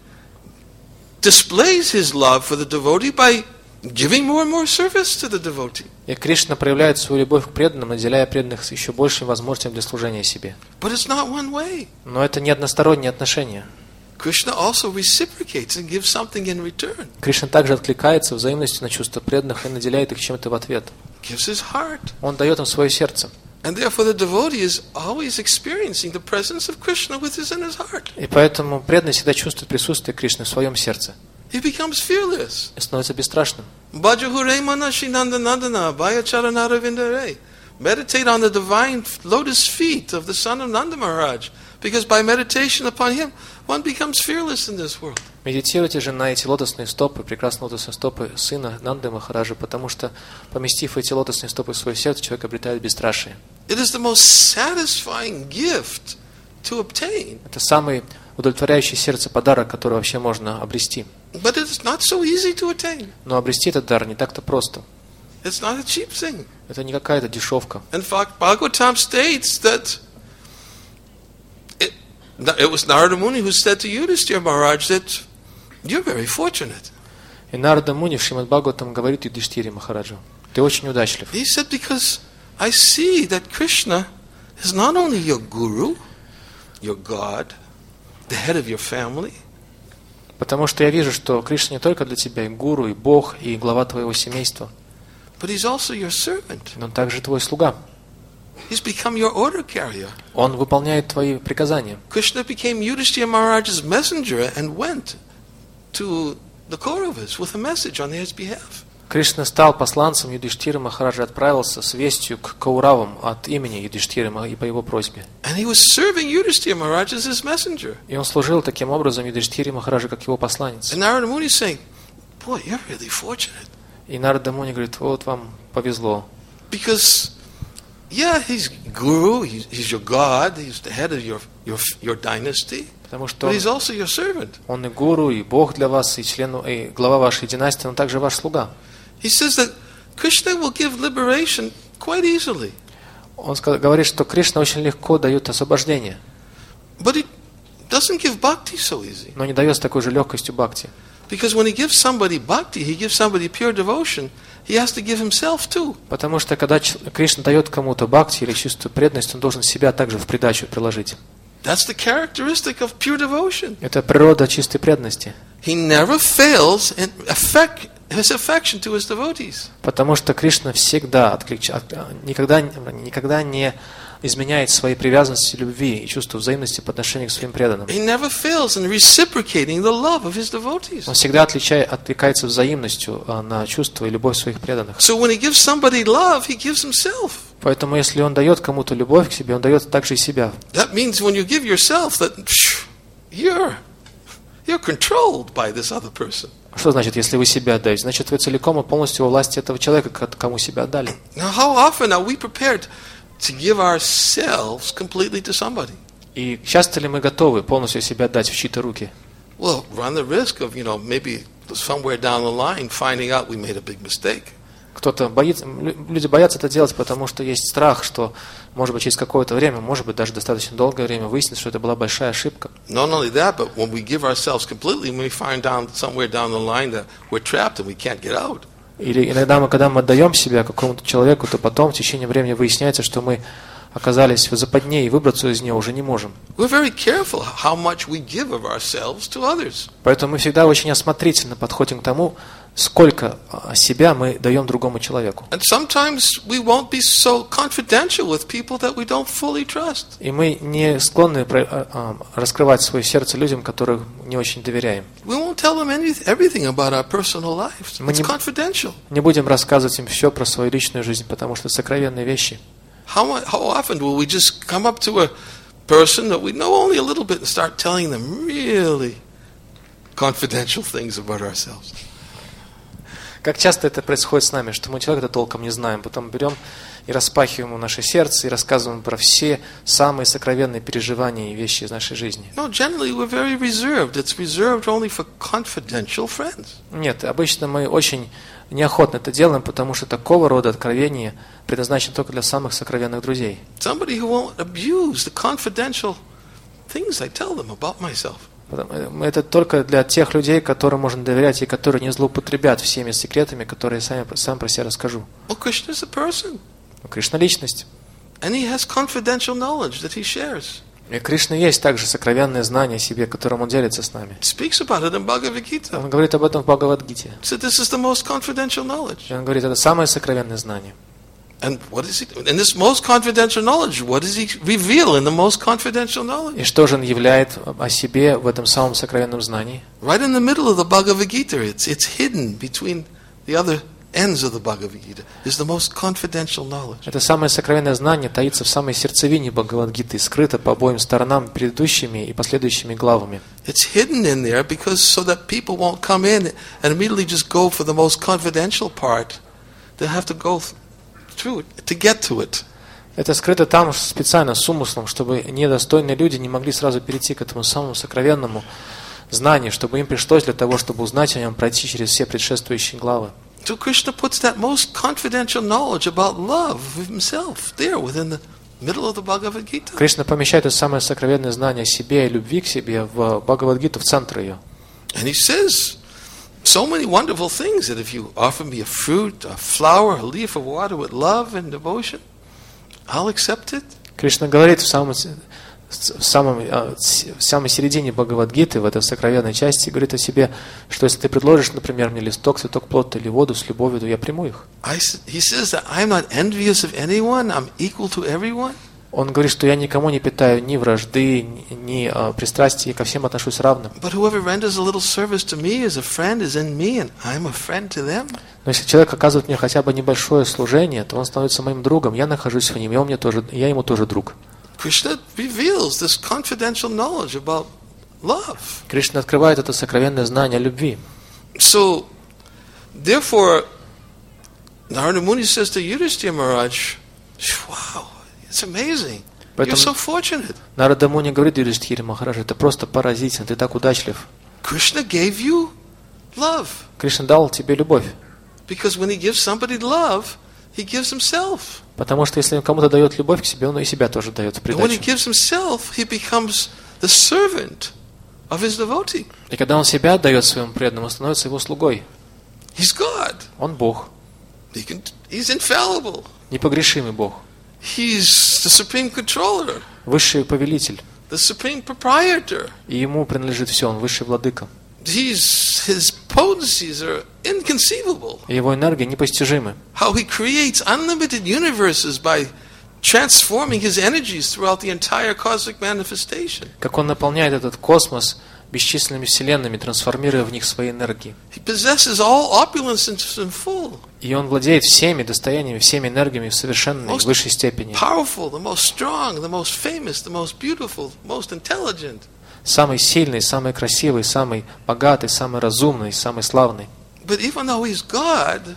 displays his love for the devotee by giving more and more service to the devotee. И Кришна проявляет свою любовь к преданным, наделяя преданных еще большими возможностями для служения себе. But it's not one way. Но это не односторонние отношения. Krishna also reciprocates and gives something in return. Кришна также откликается взаимностью на чувства преданных и наделяет их чем-то в ответ. Gives his heart. Он дает им свое сердце. And therefore the devotee is always experiencing the presence of Krishna within his heart. И поэтому преданный всегда чувствует присутствие Кришны в своем сердце. He becomes fearless. И становится бесстрашным. Bhajahure manashi nandanandana bhaya charanaravindarei. Meditate on the divine lotus feet of the son of Nanda Maharaj. Because by meditation upon him, one becomes fearless in this world. Медитируйте же на эти лотосные стопы, прекрасные лотосные стопы сына Нанды Махараджа, потому что, поместив эти лотосные стопы в свое сердце, человек обретает бесстрашие. It is the most satisfying gift to obtain. Это самый удовлетворяющий сердце подарок, который вообще можно обрести. But it's not so easy to attain. Но обрести этот дар не так-то просто. It's not a cheap thing. Это не какая-то дешевка. In fact, Bhagavatam states that it was Narada Muni who said to Yudhishthira Maharaj that you're very fortunate. И Нарада Муни в Шримад Бхагаватам говорит Юдхиштире Махараджу: ты очень удачлив. He said, because I see that Krishna is not only your guru, your God, the head of your family, Потому что я вижу, что Кришна не только для тебя и гуру, и Бог, и глава твоего семейства, but he's also your servant. но он также твой слуга. He's become your order carrier. Он выполняет твои приказания. Krishna became Yudhishthira Maharaj's messenger and went to the Kauravas with a message on his behalf. Кришна стал посланцем Юдхиштиры Махараджа, отправился с вестью к Кауравам от имени Юдхиштиры и по его просьбе. And he was serving Yudhishthira Maharaj as his messenger. И он служил таким образом Юдхиштире Махараджа как его посланец. And Narada Muni is saying, boy, you're really fortunate. И Нарада Муни говорит: вот вам повезло. Because, yeah, he's guru, he's your God, he's the head of your dynasty, Потому что but he's also your servant. он и гуру, и Бог для вас, и член, и глава вашей династии, он также ваш слуга. He says that Krishna will give liberation quite easily. Он говорит, что Кришна очень легко дает освобождение, But he doesn't give bhakti so easy. но не дает с такой же легкостью бхакти. Because when he gives somebody bhakti, he gives somebody pure devotion, he has to give himself too. Потому что когда Кришна дает кому-то бхакти или чувство преданности, он должен себя также в придачу приложить. That's the characteristic of pure devotion. Это природа чистой преданности. He never fails in his affection to his devotees. Потому что Кришна всегда никогда не изменяет своей привязанности, любви и чувства взаимности по отношению к своим преданным. He never fails in reciprocating the love of his devotees. Он всегда откликается взаимностью на чувства и любовь своих преданных. So when he gives somebody love, he gives himself. Поэтому если он дает кому-то любовь к себе, он дает также и себя. That means when you give yourself, that you're controlled by this other person. Что значит, если вы себя отдаете? Значит, вы целиком и полностью во власти этого человека, кому себя отдали. Now, how often are we prepared to give ourselves completely to somebody? И часто ли мы готовы полностью себя отдать в чьи-то руки? Well, run the risk of, maybe somewhere down the line finding out we made a big mistake. Кто-то боится, люди боятся это делать, потому что есть страх, что, может быть, через какое-то время, может быть, даже достаточно долгое время выяснится, что это была большая ошибка. Not only that, but when we give ourselves completely, we find out somewhere down the line that we're trapped and we can't get out. Или иногда когда мы отдаем себя какому-то человеку, то потом в течение времени выясняется, что мы оказались в западне и выбраться из нее уже не можем. We're very careful how much we give of ourselves to others. Поэтому мы всегда очень осмотрительно подходим к тому, сколько себя мы даем другому человеку. And sometimes we won't be so confidential with people that we don't fully trust. И мы не склонны раскрывать свое сердце людям, которым не очень доверяем. We won't tell them everything about our personal lives. Мы It's confidential. не будем рассказывать им все про свою личную жизнь, потому что это сокровенные вещи. How often will we just come up to a person that we know only a little bit and start telling them really confidential things about ourselves? Как часто это происходит с нами, что мы человека-то толком не знаем, потом берем и распахиваем ему наше сердце и рассказываем про все самые сокровенные переживания и вещи из нашей жизни. No, generally we're very reserved. It's reserved only for confidential friends. Нет, обычно мы очень неохотно это делаем, потому что такого рода откровения предназначено только для самых сокровенных друзей. Somebody who won't abuse the confidential things I tell them about myself. Это только для тех людей, которым можно доверять и которые не злоупотребят всеми секретами, которые я сам про себя расскажу. Well, Krishna is a person. Кришна — личность. And he has confidential knowledge that he shares. И Кришна есть также сокровенное знание о себе, которым Он делится с нами. He speaks about it in Bhagavad Gita. Он говорит об этом в Бхагавад-гите. He said this is the most confidential knowledge. И Он говорит, это самое сокровенное знание. And what is he? In this most confidential knowledge, what does he reveal in the most confidential knowledge? И что же Он являет о себе в этом самом сокровенном знании? Right in the middle of the Bhagavad Gita, it's hidden between the other ends of the Bhagavad Gita, is the most confidential knowledge. Это самое сокровенное знание таится в самой сердцевине Бхагавад-гиты, скрыто по обоим сторонам предыдущими и последующими главами. It's hidden in there because so that people won't come in and immediately just go for the most confidential part. They'll have to go through it to get to it. Это скрыто там специально, с умыслом, чтобы недостойные люди не могли сразу перейти к этому самому сокровенному знанию, чтобы им пришлось для того, чтобы узнать о нем, пройти через все предшествующие главы. So Krishna puts that most confidential knowledge about love of himself there within the middle of the Bhagavad Gita. Кришна помещает это самое сокровенное знание о себе и любви к себе в Бхагавад-гиту, в центр ее. And he says so many wonderful things that if you offer me a fruit, a flower, a leaf of water with love and devotion, I'll accept it. Кришна говорит в самой середине Бхагавад-гиты, в этой сокровенной части, говорит о себе, что если ты предложишь, например, мне листок, цветок плода или воду с любовью, то я приму их. He says that I'm not envious of anyone, I'm equal to everyone. Он говорит, что я никому не питаю ни вражды, ни пристрастий, ко всем отношусь равно. But whoever renders a little service to me as a friend is in me, and I'm a friend to them. Но если человек оказывает мне хотя бы небольшое служение, то он становится моим другом, я нахожусь в нем, и я ему тоже друг. Krishna reveals this confidential knowledge about love. Кришна открывает это сокровенное знание о любви. So, therefore, Narada Muni says to Yudhishthira Maharaj, wow, it's amazing. You're so fortunate. Нарада Муни говорит Юдхиштхире Махараджу, это просто поразительно, ты так удачлив. Krishna gave you love. Кришна дал тебе любовь. Because when he gives somebody love, he gives himself. Потому что если он кому-то дает любовь к себе, он и себя тоже дает в And when he придачу. gives himself, he becomes the servant of his devotee. И когда он себя отдает своему преданному, он становится его слугой. He's God. Он Бог, He's infallible. непогрешимый Бог, He's the supreme controller, высший повелитель. the supreme proprietor. И ему принадлежит все, он высший владыка. His potencies are inconceivable. И его энергия непостижимы. How he creates unlimited universes by transforming his energies throughout the entire cosmic manifestation. Как он наполняет этот космос бесчисленными вселенными, трансформируя в них свои энергии. He possesses all opulence in full. И он владеет всеми достояниями, всеми энергиями в совершенной, в высшей степени. Powerful, the most strong, the most famous, the most beautiful, most intelligent. Самый сильный, самый красивый, самый богатый, самый разумный, самый славный. But even though he's God,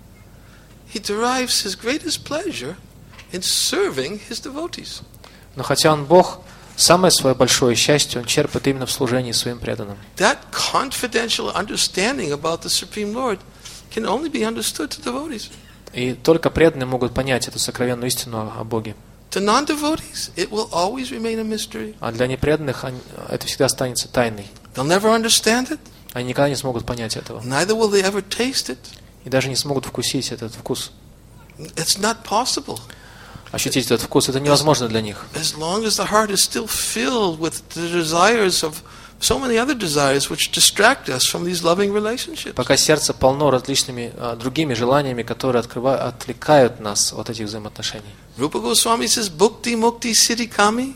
he derives his greatest pleasure in serving his devotees. Но хотя он Бог, самое свое большое счастье он черпает именно в служении своим преданным. That confidential understanding about the Supreme Lord can only be understood to devotees. И только преданные могут понять эту сокровенную истину о Боге. To non-devotees, it will always remain a mystery. А для непреданных это всегда останется тайной. They'll never understand it. Они никогда не смогут понять этого. Neither will they ever taste it. И даже не смогут вкусить этот вкус. It's not possible. Ощутить этот вкус, это невозможно для них. As long as the heart is still filled with the desires of so many other desires which distract us from these loving relationships. Пока сердце полно различными другими желаниями, которые отвлекают нас от этих взаимоотношений. Rupa Goswami says, Bhukti Mukti Siddhi Kami.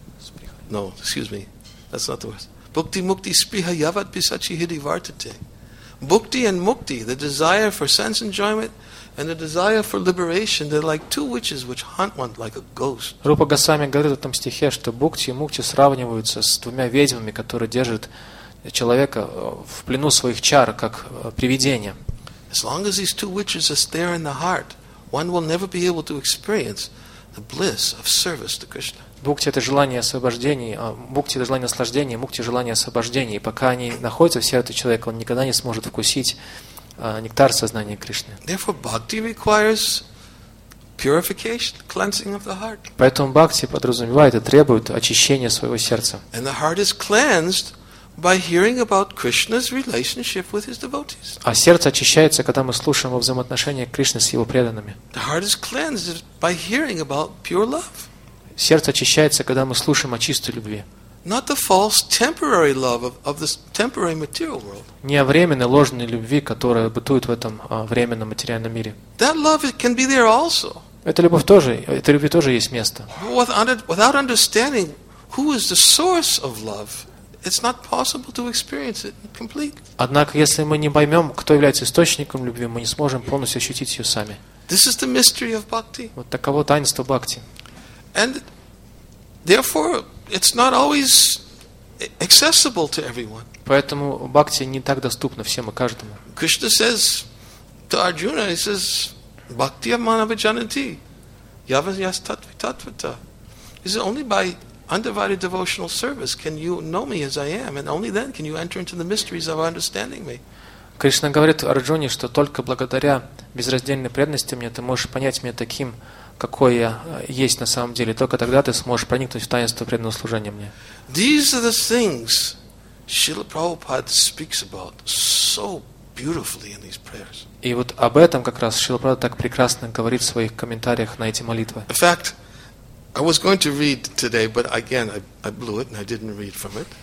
No, excuse me. That's not the word. Bhukti Mukti Spriha Yavat Pisachi Hidi Vartate. Bhukti and Mukti, the desire for sense enjoyment and the desire for liberation, they're like two witches which hunt one like a ghost. Рупа Госвами говорит в этом стихе, что Бхукти и Мукти сравниваются с двумя ведьмами, которые держат человека в плену своих чар, как привидения. As long as these two witches are there in the heart, one will never be able to experience the bliss of service to Krishna. Бхукти – это желание освобождения, Бхукти – это желание наслаждения, Мукти – желание освобождения. И пока они находятся в сердце человека, он никогда не сможет вкусить нектар сознания Кришны. Therefore, bhakti requires purification, cleansing of the heart. Поэтому бхакти подразумевает и требует очищения своего сердца. And the heart is cleansed by hearing about Krishna's relationship with his devotees. А сердце очищается, когда мы слушаем о взаимоотношениях Кришны с его преданными. The heart is cleansed by hearing about pure love. сердце очищается, когда мы слушаем о чистой любви. Not the false temporary love of this temporary material world. Не о временной, ложной любви, которая бытует в этом временном материальном мире. That love can be there also. Этой любви тоже есть место. Without understanding who is the source of love, it's not possible to experience it completely. Однако, если мы не поймем, кто является источником любви, мы не сможем полностью ощутить ее сами. This is the mystery of bhakti. Вот таково таинство бхакти. And therefore, it's not always accessible to everyone. Поэтому бхакти не так доступно всем и каждому. Krishna says to Arjuna, he says, Bhakti manavajanati, yavasyas tatvata. He says, only by undivided devotional service can you know me as I am, and only then can you enter into the mysteries of understanding me. Кришна говорит Арджуне, что только благодаря безраздельной преданности мне ты можешь понять меня таким, какой я есть на самом деле. Только тогда ты сможешь проникнуть в таинство преданного служения мне. These are the things Srila Prabhupada speaks about so beautifully in these prayers. И вот об этом как раз Шрила Прабхупада так прекрасно говорит в своих комментариях на эти молитвы. In fact, I was going to read today, but again I blew it and I didn't read from it.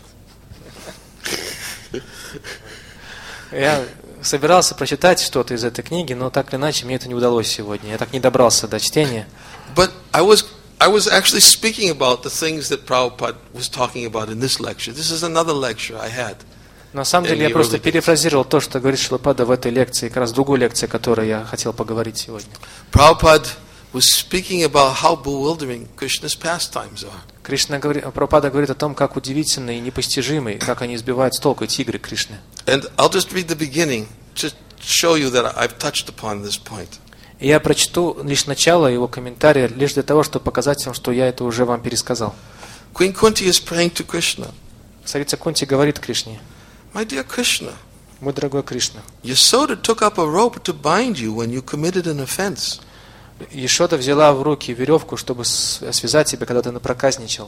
Я собирался прочитать что-то из этой книги, но так или иначе мне это не удалось сегодня. Я так не добрался до чтения. But I was actually speaking about the things that Prabhupada was talking about in this lecture. This is another lecture I had. На самом деле я просто перефразировал то, что говорит Шрила Прабхупада в этой лекции, как раз другую лекцию, о которой я хотел поговорить сегодня. Prabhupada was speaking about how bewildering Krishna's pastimes are. Прабхупада говорит о том, как удивительны и непостижимы, как они сбивают с толку эти игры Кришны. And I'll just read the beginning to show you that I've touched upon this point. И я прочту лишь начало его комментария, лишь для того, чтобы показать вам, что я это уже вам пересказал. Queen Kunti is praying to Krishna. Царица Кунти говорит Кришне: My dear Krishna, мой дорогой Кришна, Yasoda took up a rope to bind you when you committed an offense. Яшода взяла в руки веревку, чтобы связать тебя, когда ты напроказничал.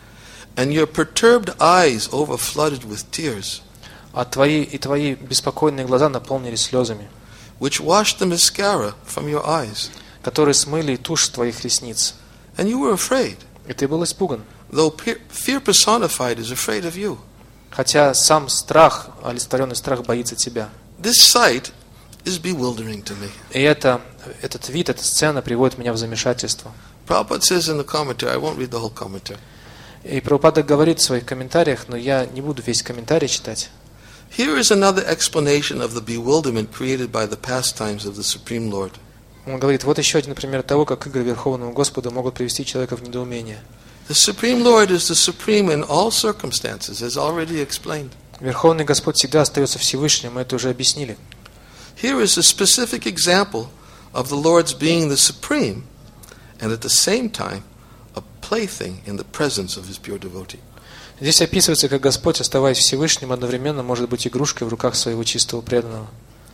And your perturbed eyes overflooded with tears. А твои беспокойные глаза наполнились слезами, which washed the mascara from your eyes. которые смыли тушь с твоих ресниц. And you were afraid, И ты был испуган. though fear personified is afraid of you. Хотя сам страх, олицетворенный страх, боится тебя. This sight is bewildering to me. И этот вид, эта сцена приводит меня в замешательство. Prabhupada says in the commentary, I won't read the whole commentary. И Прабхупада говорит в своих комментариях, но я не буду весь комментарий читать. Here is another explanation of the bewilderment created by the pastimes of the Supreme Lord. Он говорит, вот еще один пример того, как игры Верховного Господа могут привести человека в недоумение. The Supreme Lord is the supreme in all circumstances, as already explained. Верховный Господь всегда остается Всевышним, мы это уже объяснили. Here is a specific example of the Lord's being the supreme, and at the same time, a plaything in the presence of His pure devotee. Здесь описывается, как Господь, оставаясь Всевышним, одновременно может быть игрушкой в руках своего чистого преданного.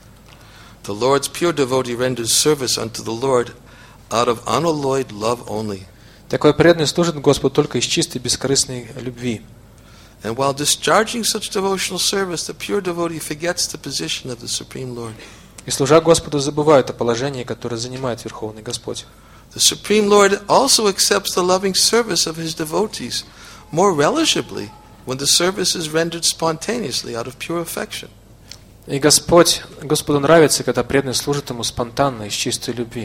The Lord's pure devotee renders service unto the Lord out of unalloyed love only. Такой преданный служит Господу только из чистой бескорыстной любви. And while discharging such devotional service, the pure devotee forgets the position of the Supreme Lord. И служа Господу забывают о положении, которое занимает Верховный Господь. The Supreme Lord also accepts the loving service of His devotees more relishably when the service is rendered spontaneously out of pure affection. И Господу нравится, когда преданный служит Ему спонтанно, из чистой любви.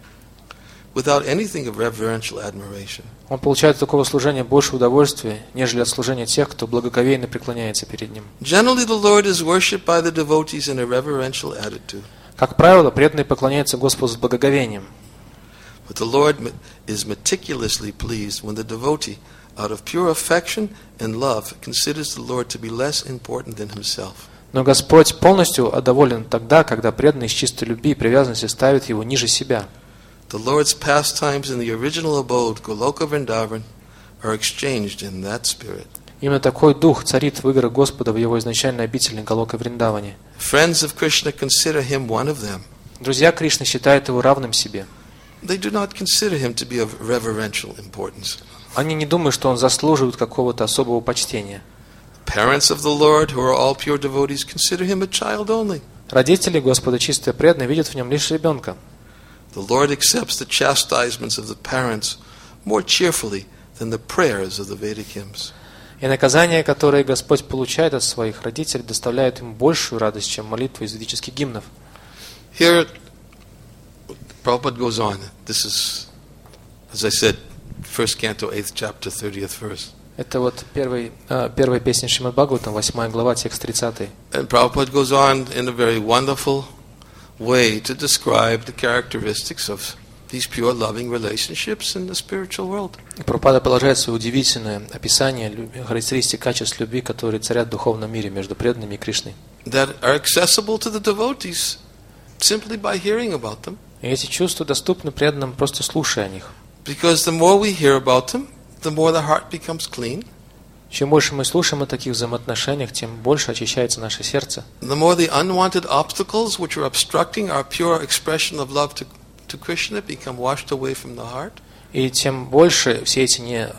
Without anything of reverential admiration. Он получает от такого служения больше удовольствия, нежели от служения тех, кто благоговейно преклоняется перед Ним. Generally, the Lord is worshipped by the devotees in a reverential attitude. Как правило, преданные поклоняются Господу с благоговением. But the Lord is meticulously pleased when the devotee, out of pure affection and love, considers the Lord to be less important than himself. Но Господь полностью доволен тогда, когда преданный из чистой любви и привязанности ставит Его ниже себя. The Lord's pastimes in the original abode, Goloka Vrindavan, are exchanged in that spirit. Именно такой дух царит в играх Господа в Его изначальной обители Галока Вриндаване. Friends of Krishna consider him one of them. Друзья Кришны считают Его равным себе. They do not consider him to be of reverential importance. Они не думают, что Он заслуживает какого-то особого почтения. Parents of the Lord, who are all pure devotees, consider him a child only. Родители Господа чистые преданные видят в Нем лишь ребенка. The Lord accepts the chastisements of the parents more cheerfully than the prayers of the Vedic hymns. И наказание, которое Господь получает от своих родителей, доставляет им большую радость, чем молитвы из ведических гимнов. Here, Prabhupada goes on. This is, as I said, first canto, 8th chapter, 30th verse. Это вот первая песня Шримад Бхагаватам, 8 глава, текст 30. And Prabhupada goes on in a very wonderful way to describe the characteristics of these pure loving relationships in the spiritual world. Прабхупада продолжает свое удивительное описание характеристик качеств любви, которые царят в духовном мире между преданными и Кришной. That are accessible to the devotees simply by hearing about them. И эти чувства доступны преданным, просто слушая о них. Because the more we hear about them, the more the heart becomes clean. Чем больше мы слушаем о таких взаимоотношениях, тем больше очищается наше сердце. The more the unwanted obstacles which are obstructing our pure expression of love to Krishna become washed away from the heart. И тем больше все эти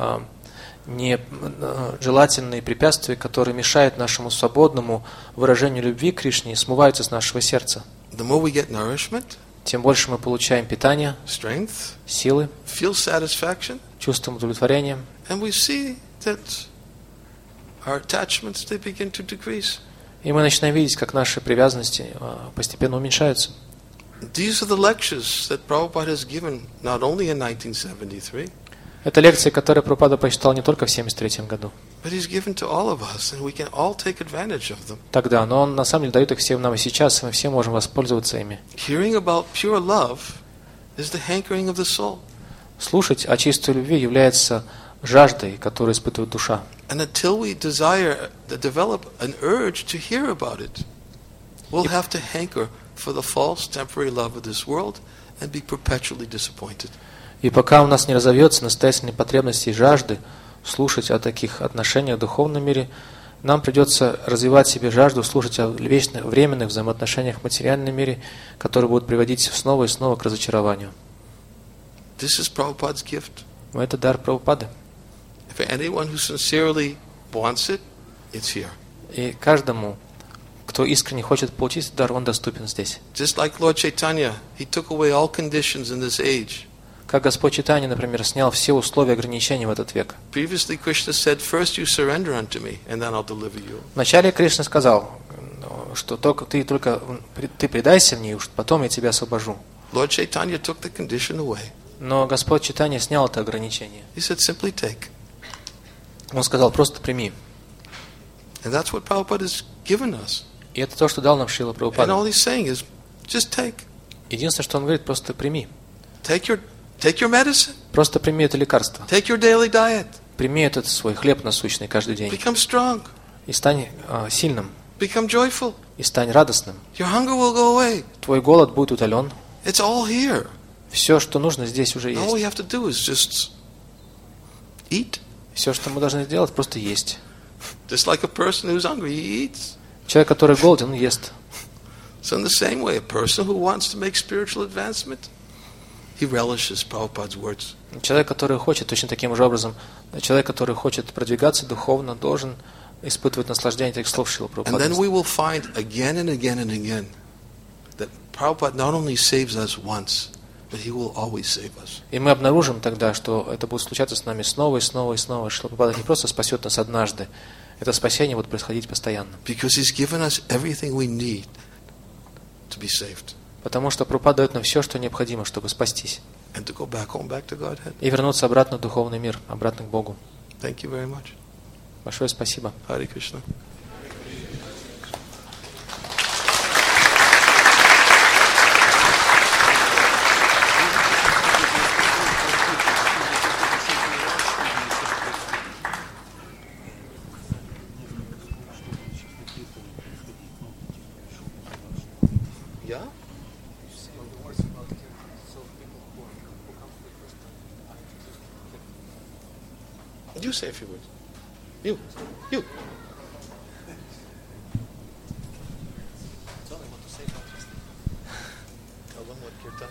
желательные препятствия, которые мешают нашему свободному выражению любви к Кришне, смываются с нашего сердца. The more we get nourishment, тем больше мы получаем питание, strength, силы, feel satisfaction, чувство удовлетворения. And we see that our attachments, they begin to decrease. И мы начинаем видеть, как наши привязанности постепенно уменьшаются. These are the lectures that Prabhupada has given not only in 1973. Это лекции, которые Прабхупада прочитал не только в 1973 году. But he's given to all of us, and we can all take advantage of them. Тогда, но он на самом деле дает их всем нам и сейчас, и мы все можем воспользоваться ими. Hearing about pure love is the hankering of the soul. Слушать о чистой любви является жаждой, которую испытывает душа. And until we desire to develop an urge to hear about it, we'll have to hanker for the false temporary love of this world and be perpetually disappointed. И пока у нас не разовьется настоятельной потребности и жажды слушать о таких отношениях в духовном мире, нам придется развивать в себе жажду слушать о вечных, временных взаимоотношениях в материальном мире, которые будут приводить снова и снова к разочарованию. This is Prabhupada's gift. Это дар Прабхупады. For anyone who sincerely wants it, it's here. И каждому, кто искренне хочет получить этот дар, он доступен здесь. Just like Lord Chaitanya, he took away all conditions in this age. Как Господь Чайтанья, например, снял все условия ограничений в этот век. Previously, Krishna said, "First you surrender unto me, and then I'll deliver you." Вначале Кришна сказал, что ты предайся мне, и уж потом я тебя освобожу. Lord Chaitanya took the condition away. Но Господь Чайтанья снял это ограничение. He said, "Simply take." Он сказал, просто прими. And that's what Prabhupada has given us. И это то, что дал нам Шрила And Прабхупада. all he's saying is, just take. Единственное, что он говорит, просто прими. Take your medicine. Просто прими это лекарство. Take your daily diet. Прими этот свой хлеб насущный каждый день. Become strong. И стань сильным. Become joyful. И стань радостным. Your hunger will go away. Твой голод будет утолен. It's all here. Все, что нужно, здесь уже All we есть. have to do is just eat. Все, что мы должны сделать, просто есть. Just like a person who's hungry, he eats. Человек, который голоден, он ест. So in the same way, a person who wants to make spiritual advancement, he relishes Prabhupada's words. Человек, который хочет точно таким же образом, человек, который хочет продвигаться духовно, должен испытывать наслаждение этих слов Шрилы And then Прабхупады. we will find again and again and again that Prabhupada not only saves us once, but he will always save us. И мы обнаружим тогда, что это будет случаться с нами снова и снова и снова. Шрила Прабхупада не просто спасет нас однажды, это спасение будет происходить постоянно. Because he's given us everything we need to be saved. Потому что Прабхупада дает нам все, что необходимо, чтобы спастись. And to go back home, back to Godhead. И вернуться обратно в духовный мир, обратно к Богу. Thank you very much. Большое спасибо. Hare Krishna. Yeah? You say a few words. You. Tell them what to say about this. Tell them what kirtan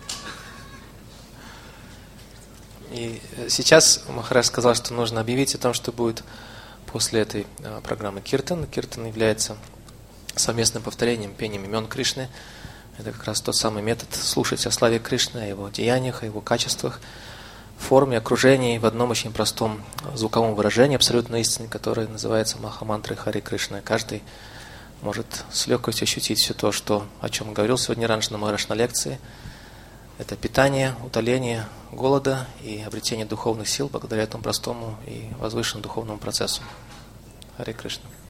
is. И сейчас Махарадж сказал, что нужно объявить о том, что будет после этой программы Киртан. Киртан является совместным повторением, пением имен Кришны. Это как раз тот самый метод слушать о славе Кришны, о его деяниях, о его качествах. форме, окружении, в одном очень простом звуковом выражении абсолютной истины, которое называется Махамантрой Хари Кришна. Каждый может с легкостью ощутить все то, о чем говорил сегодня Ранджана Махарадж на лекции. Это питание, утоление голода и обретение духовных сил благодаря этому простому и возвышенному духовному процессу. Хари Кришна.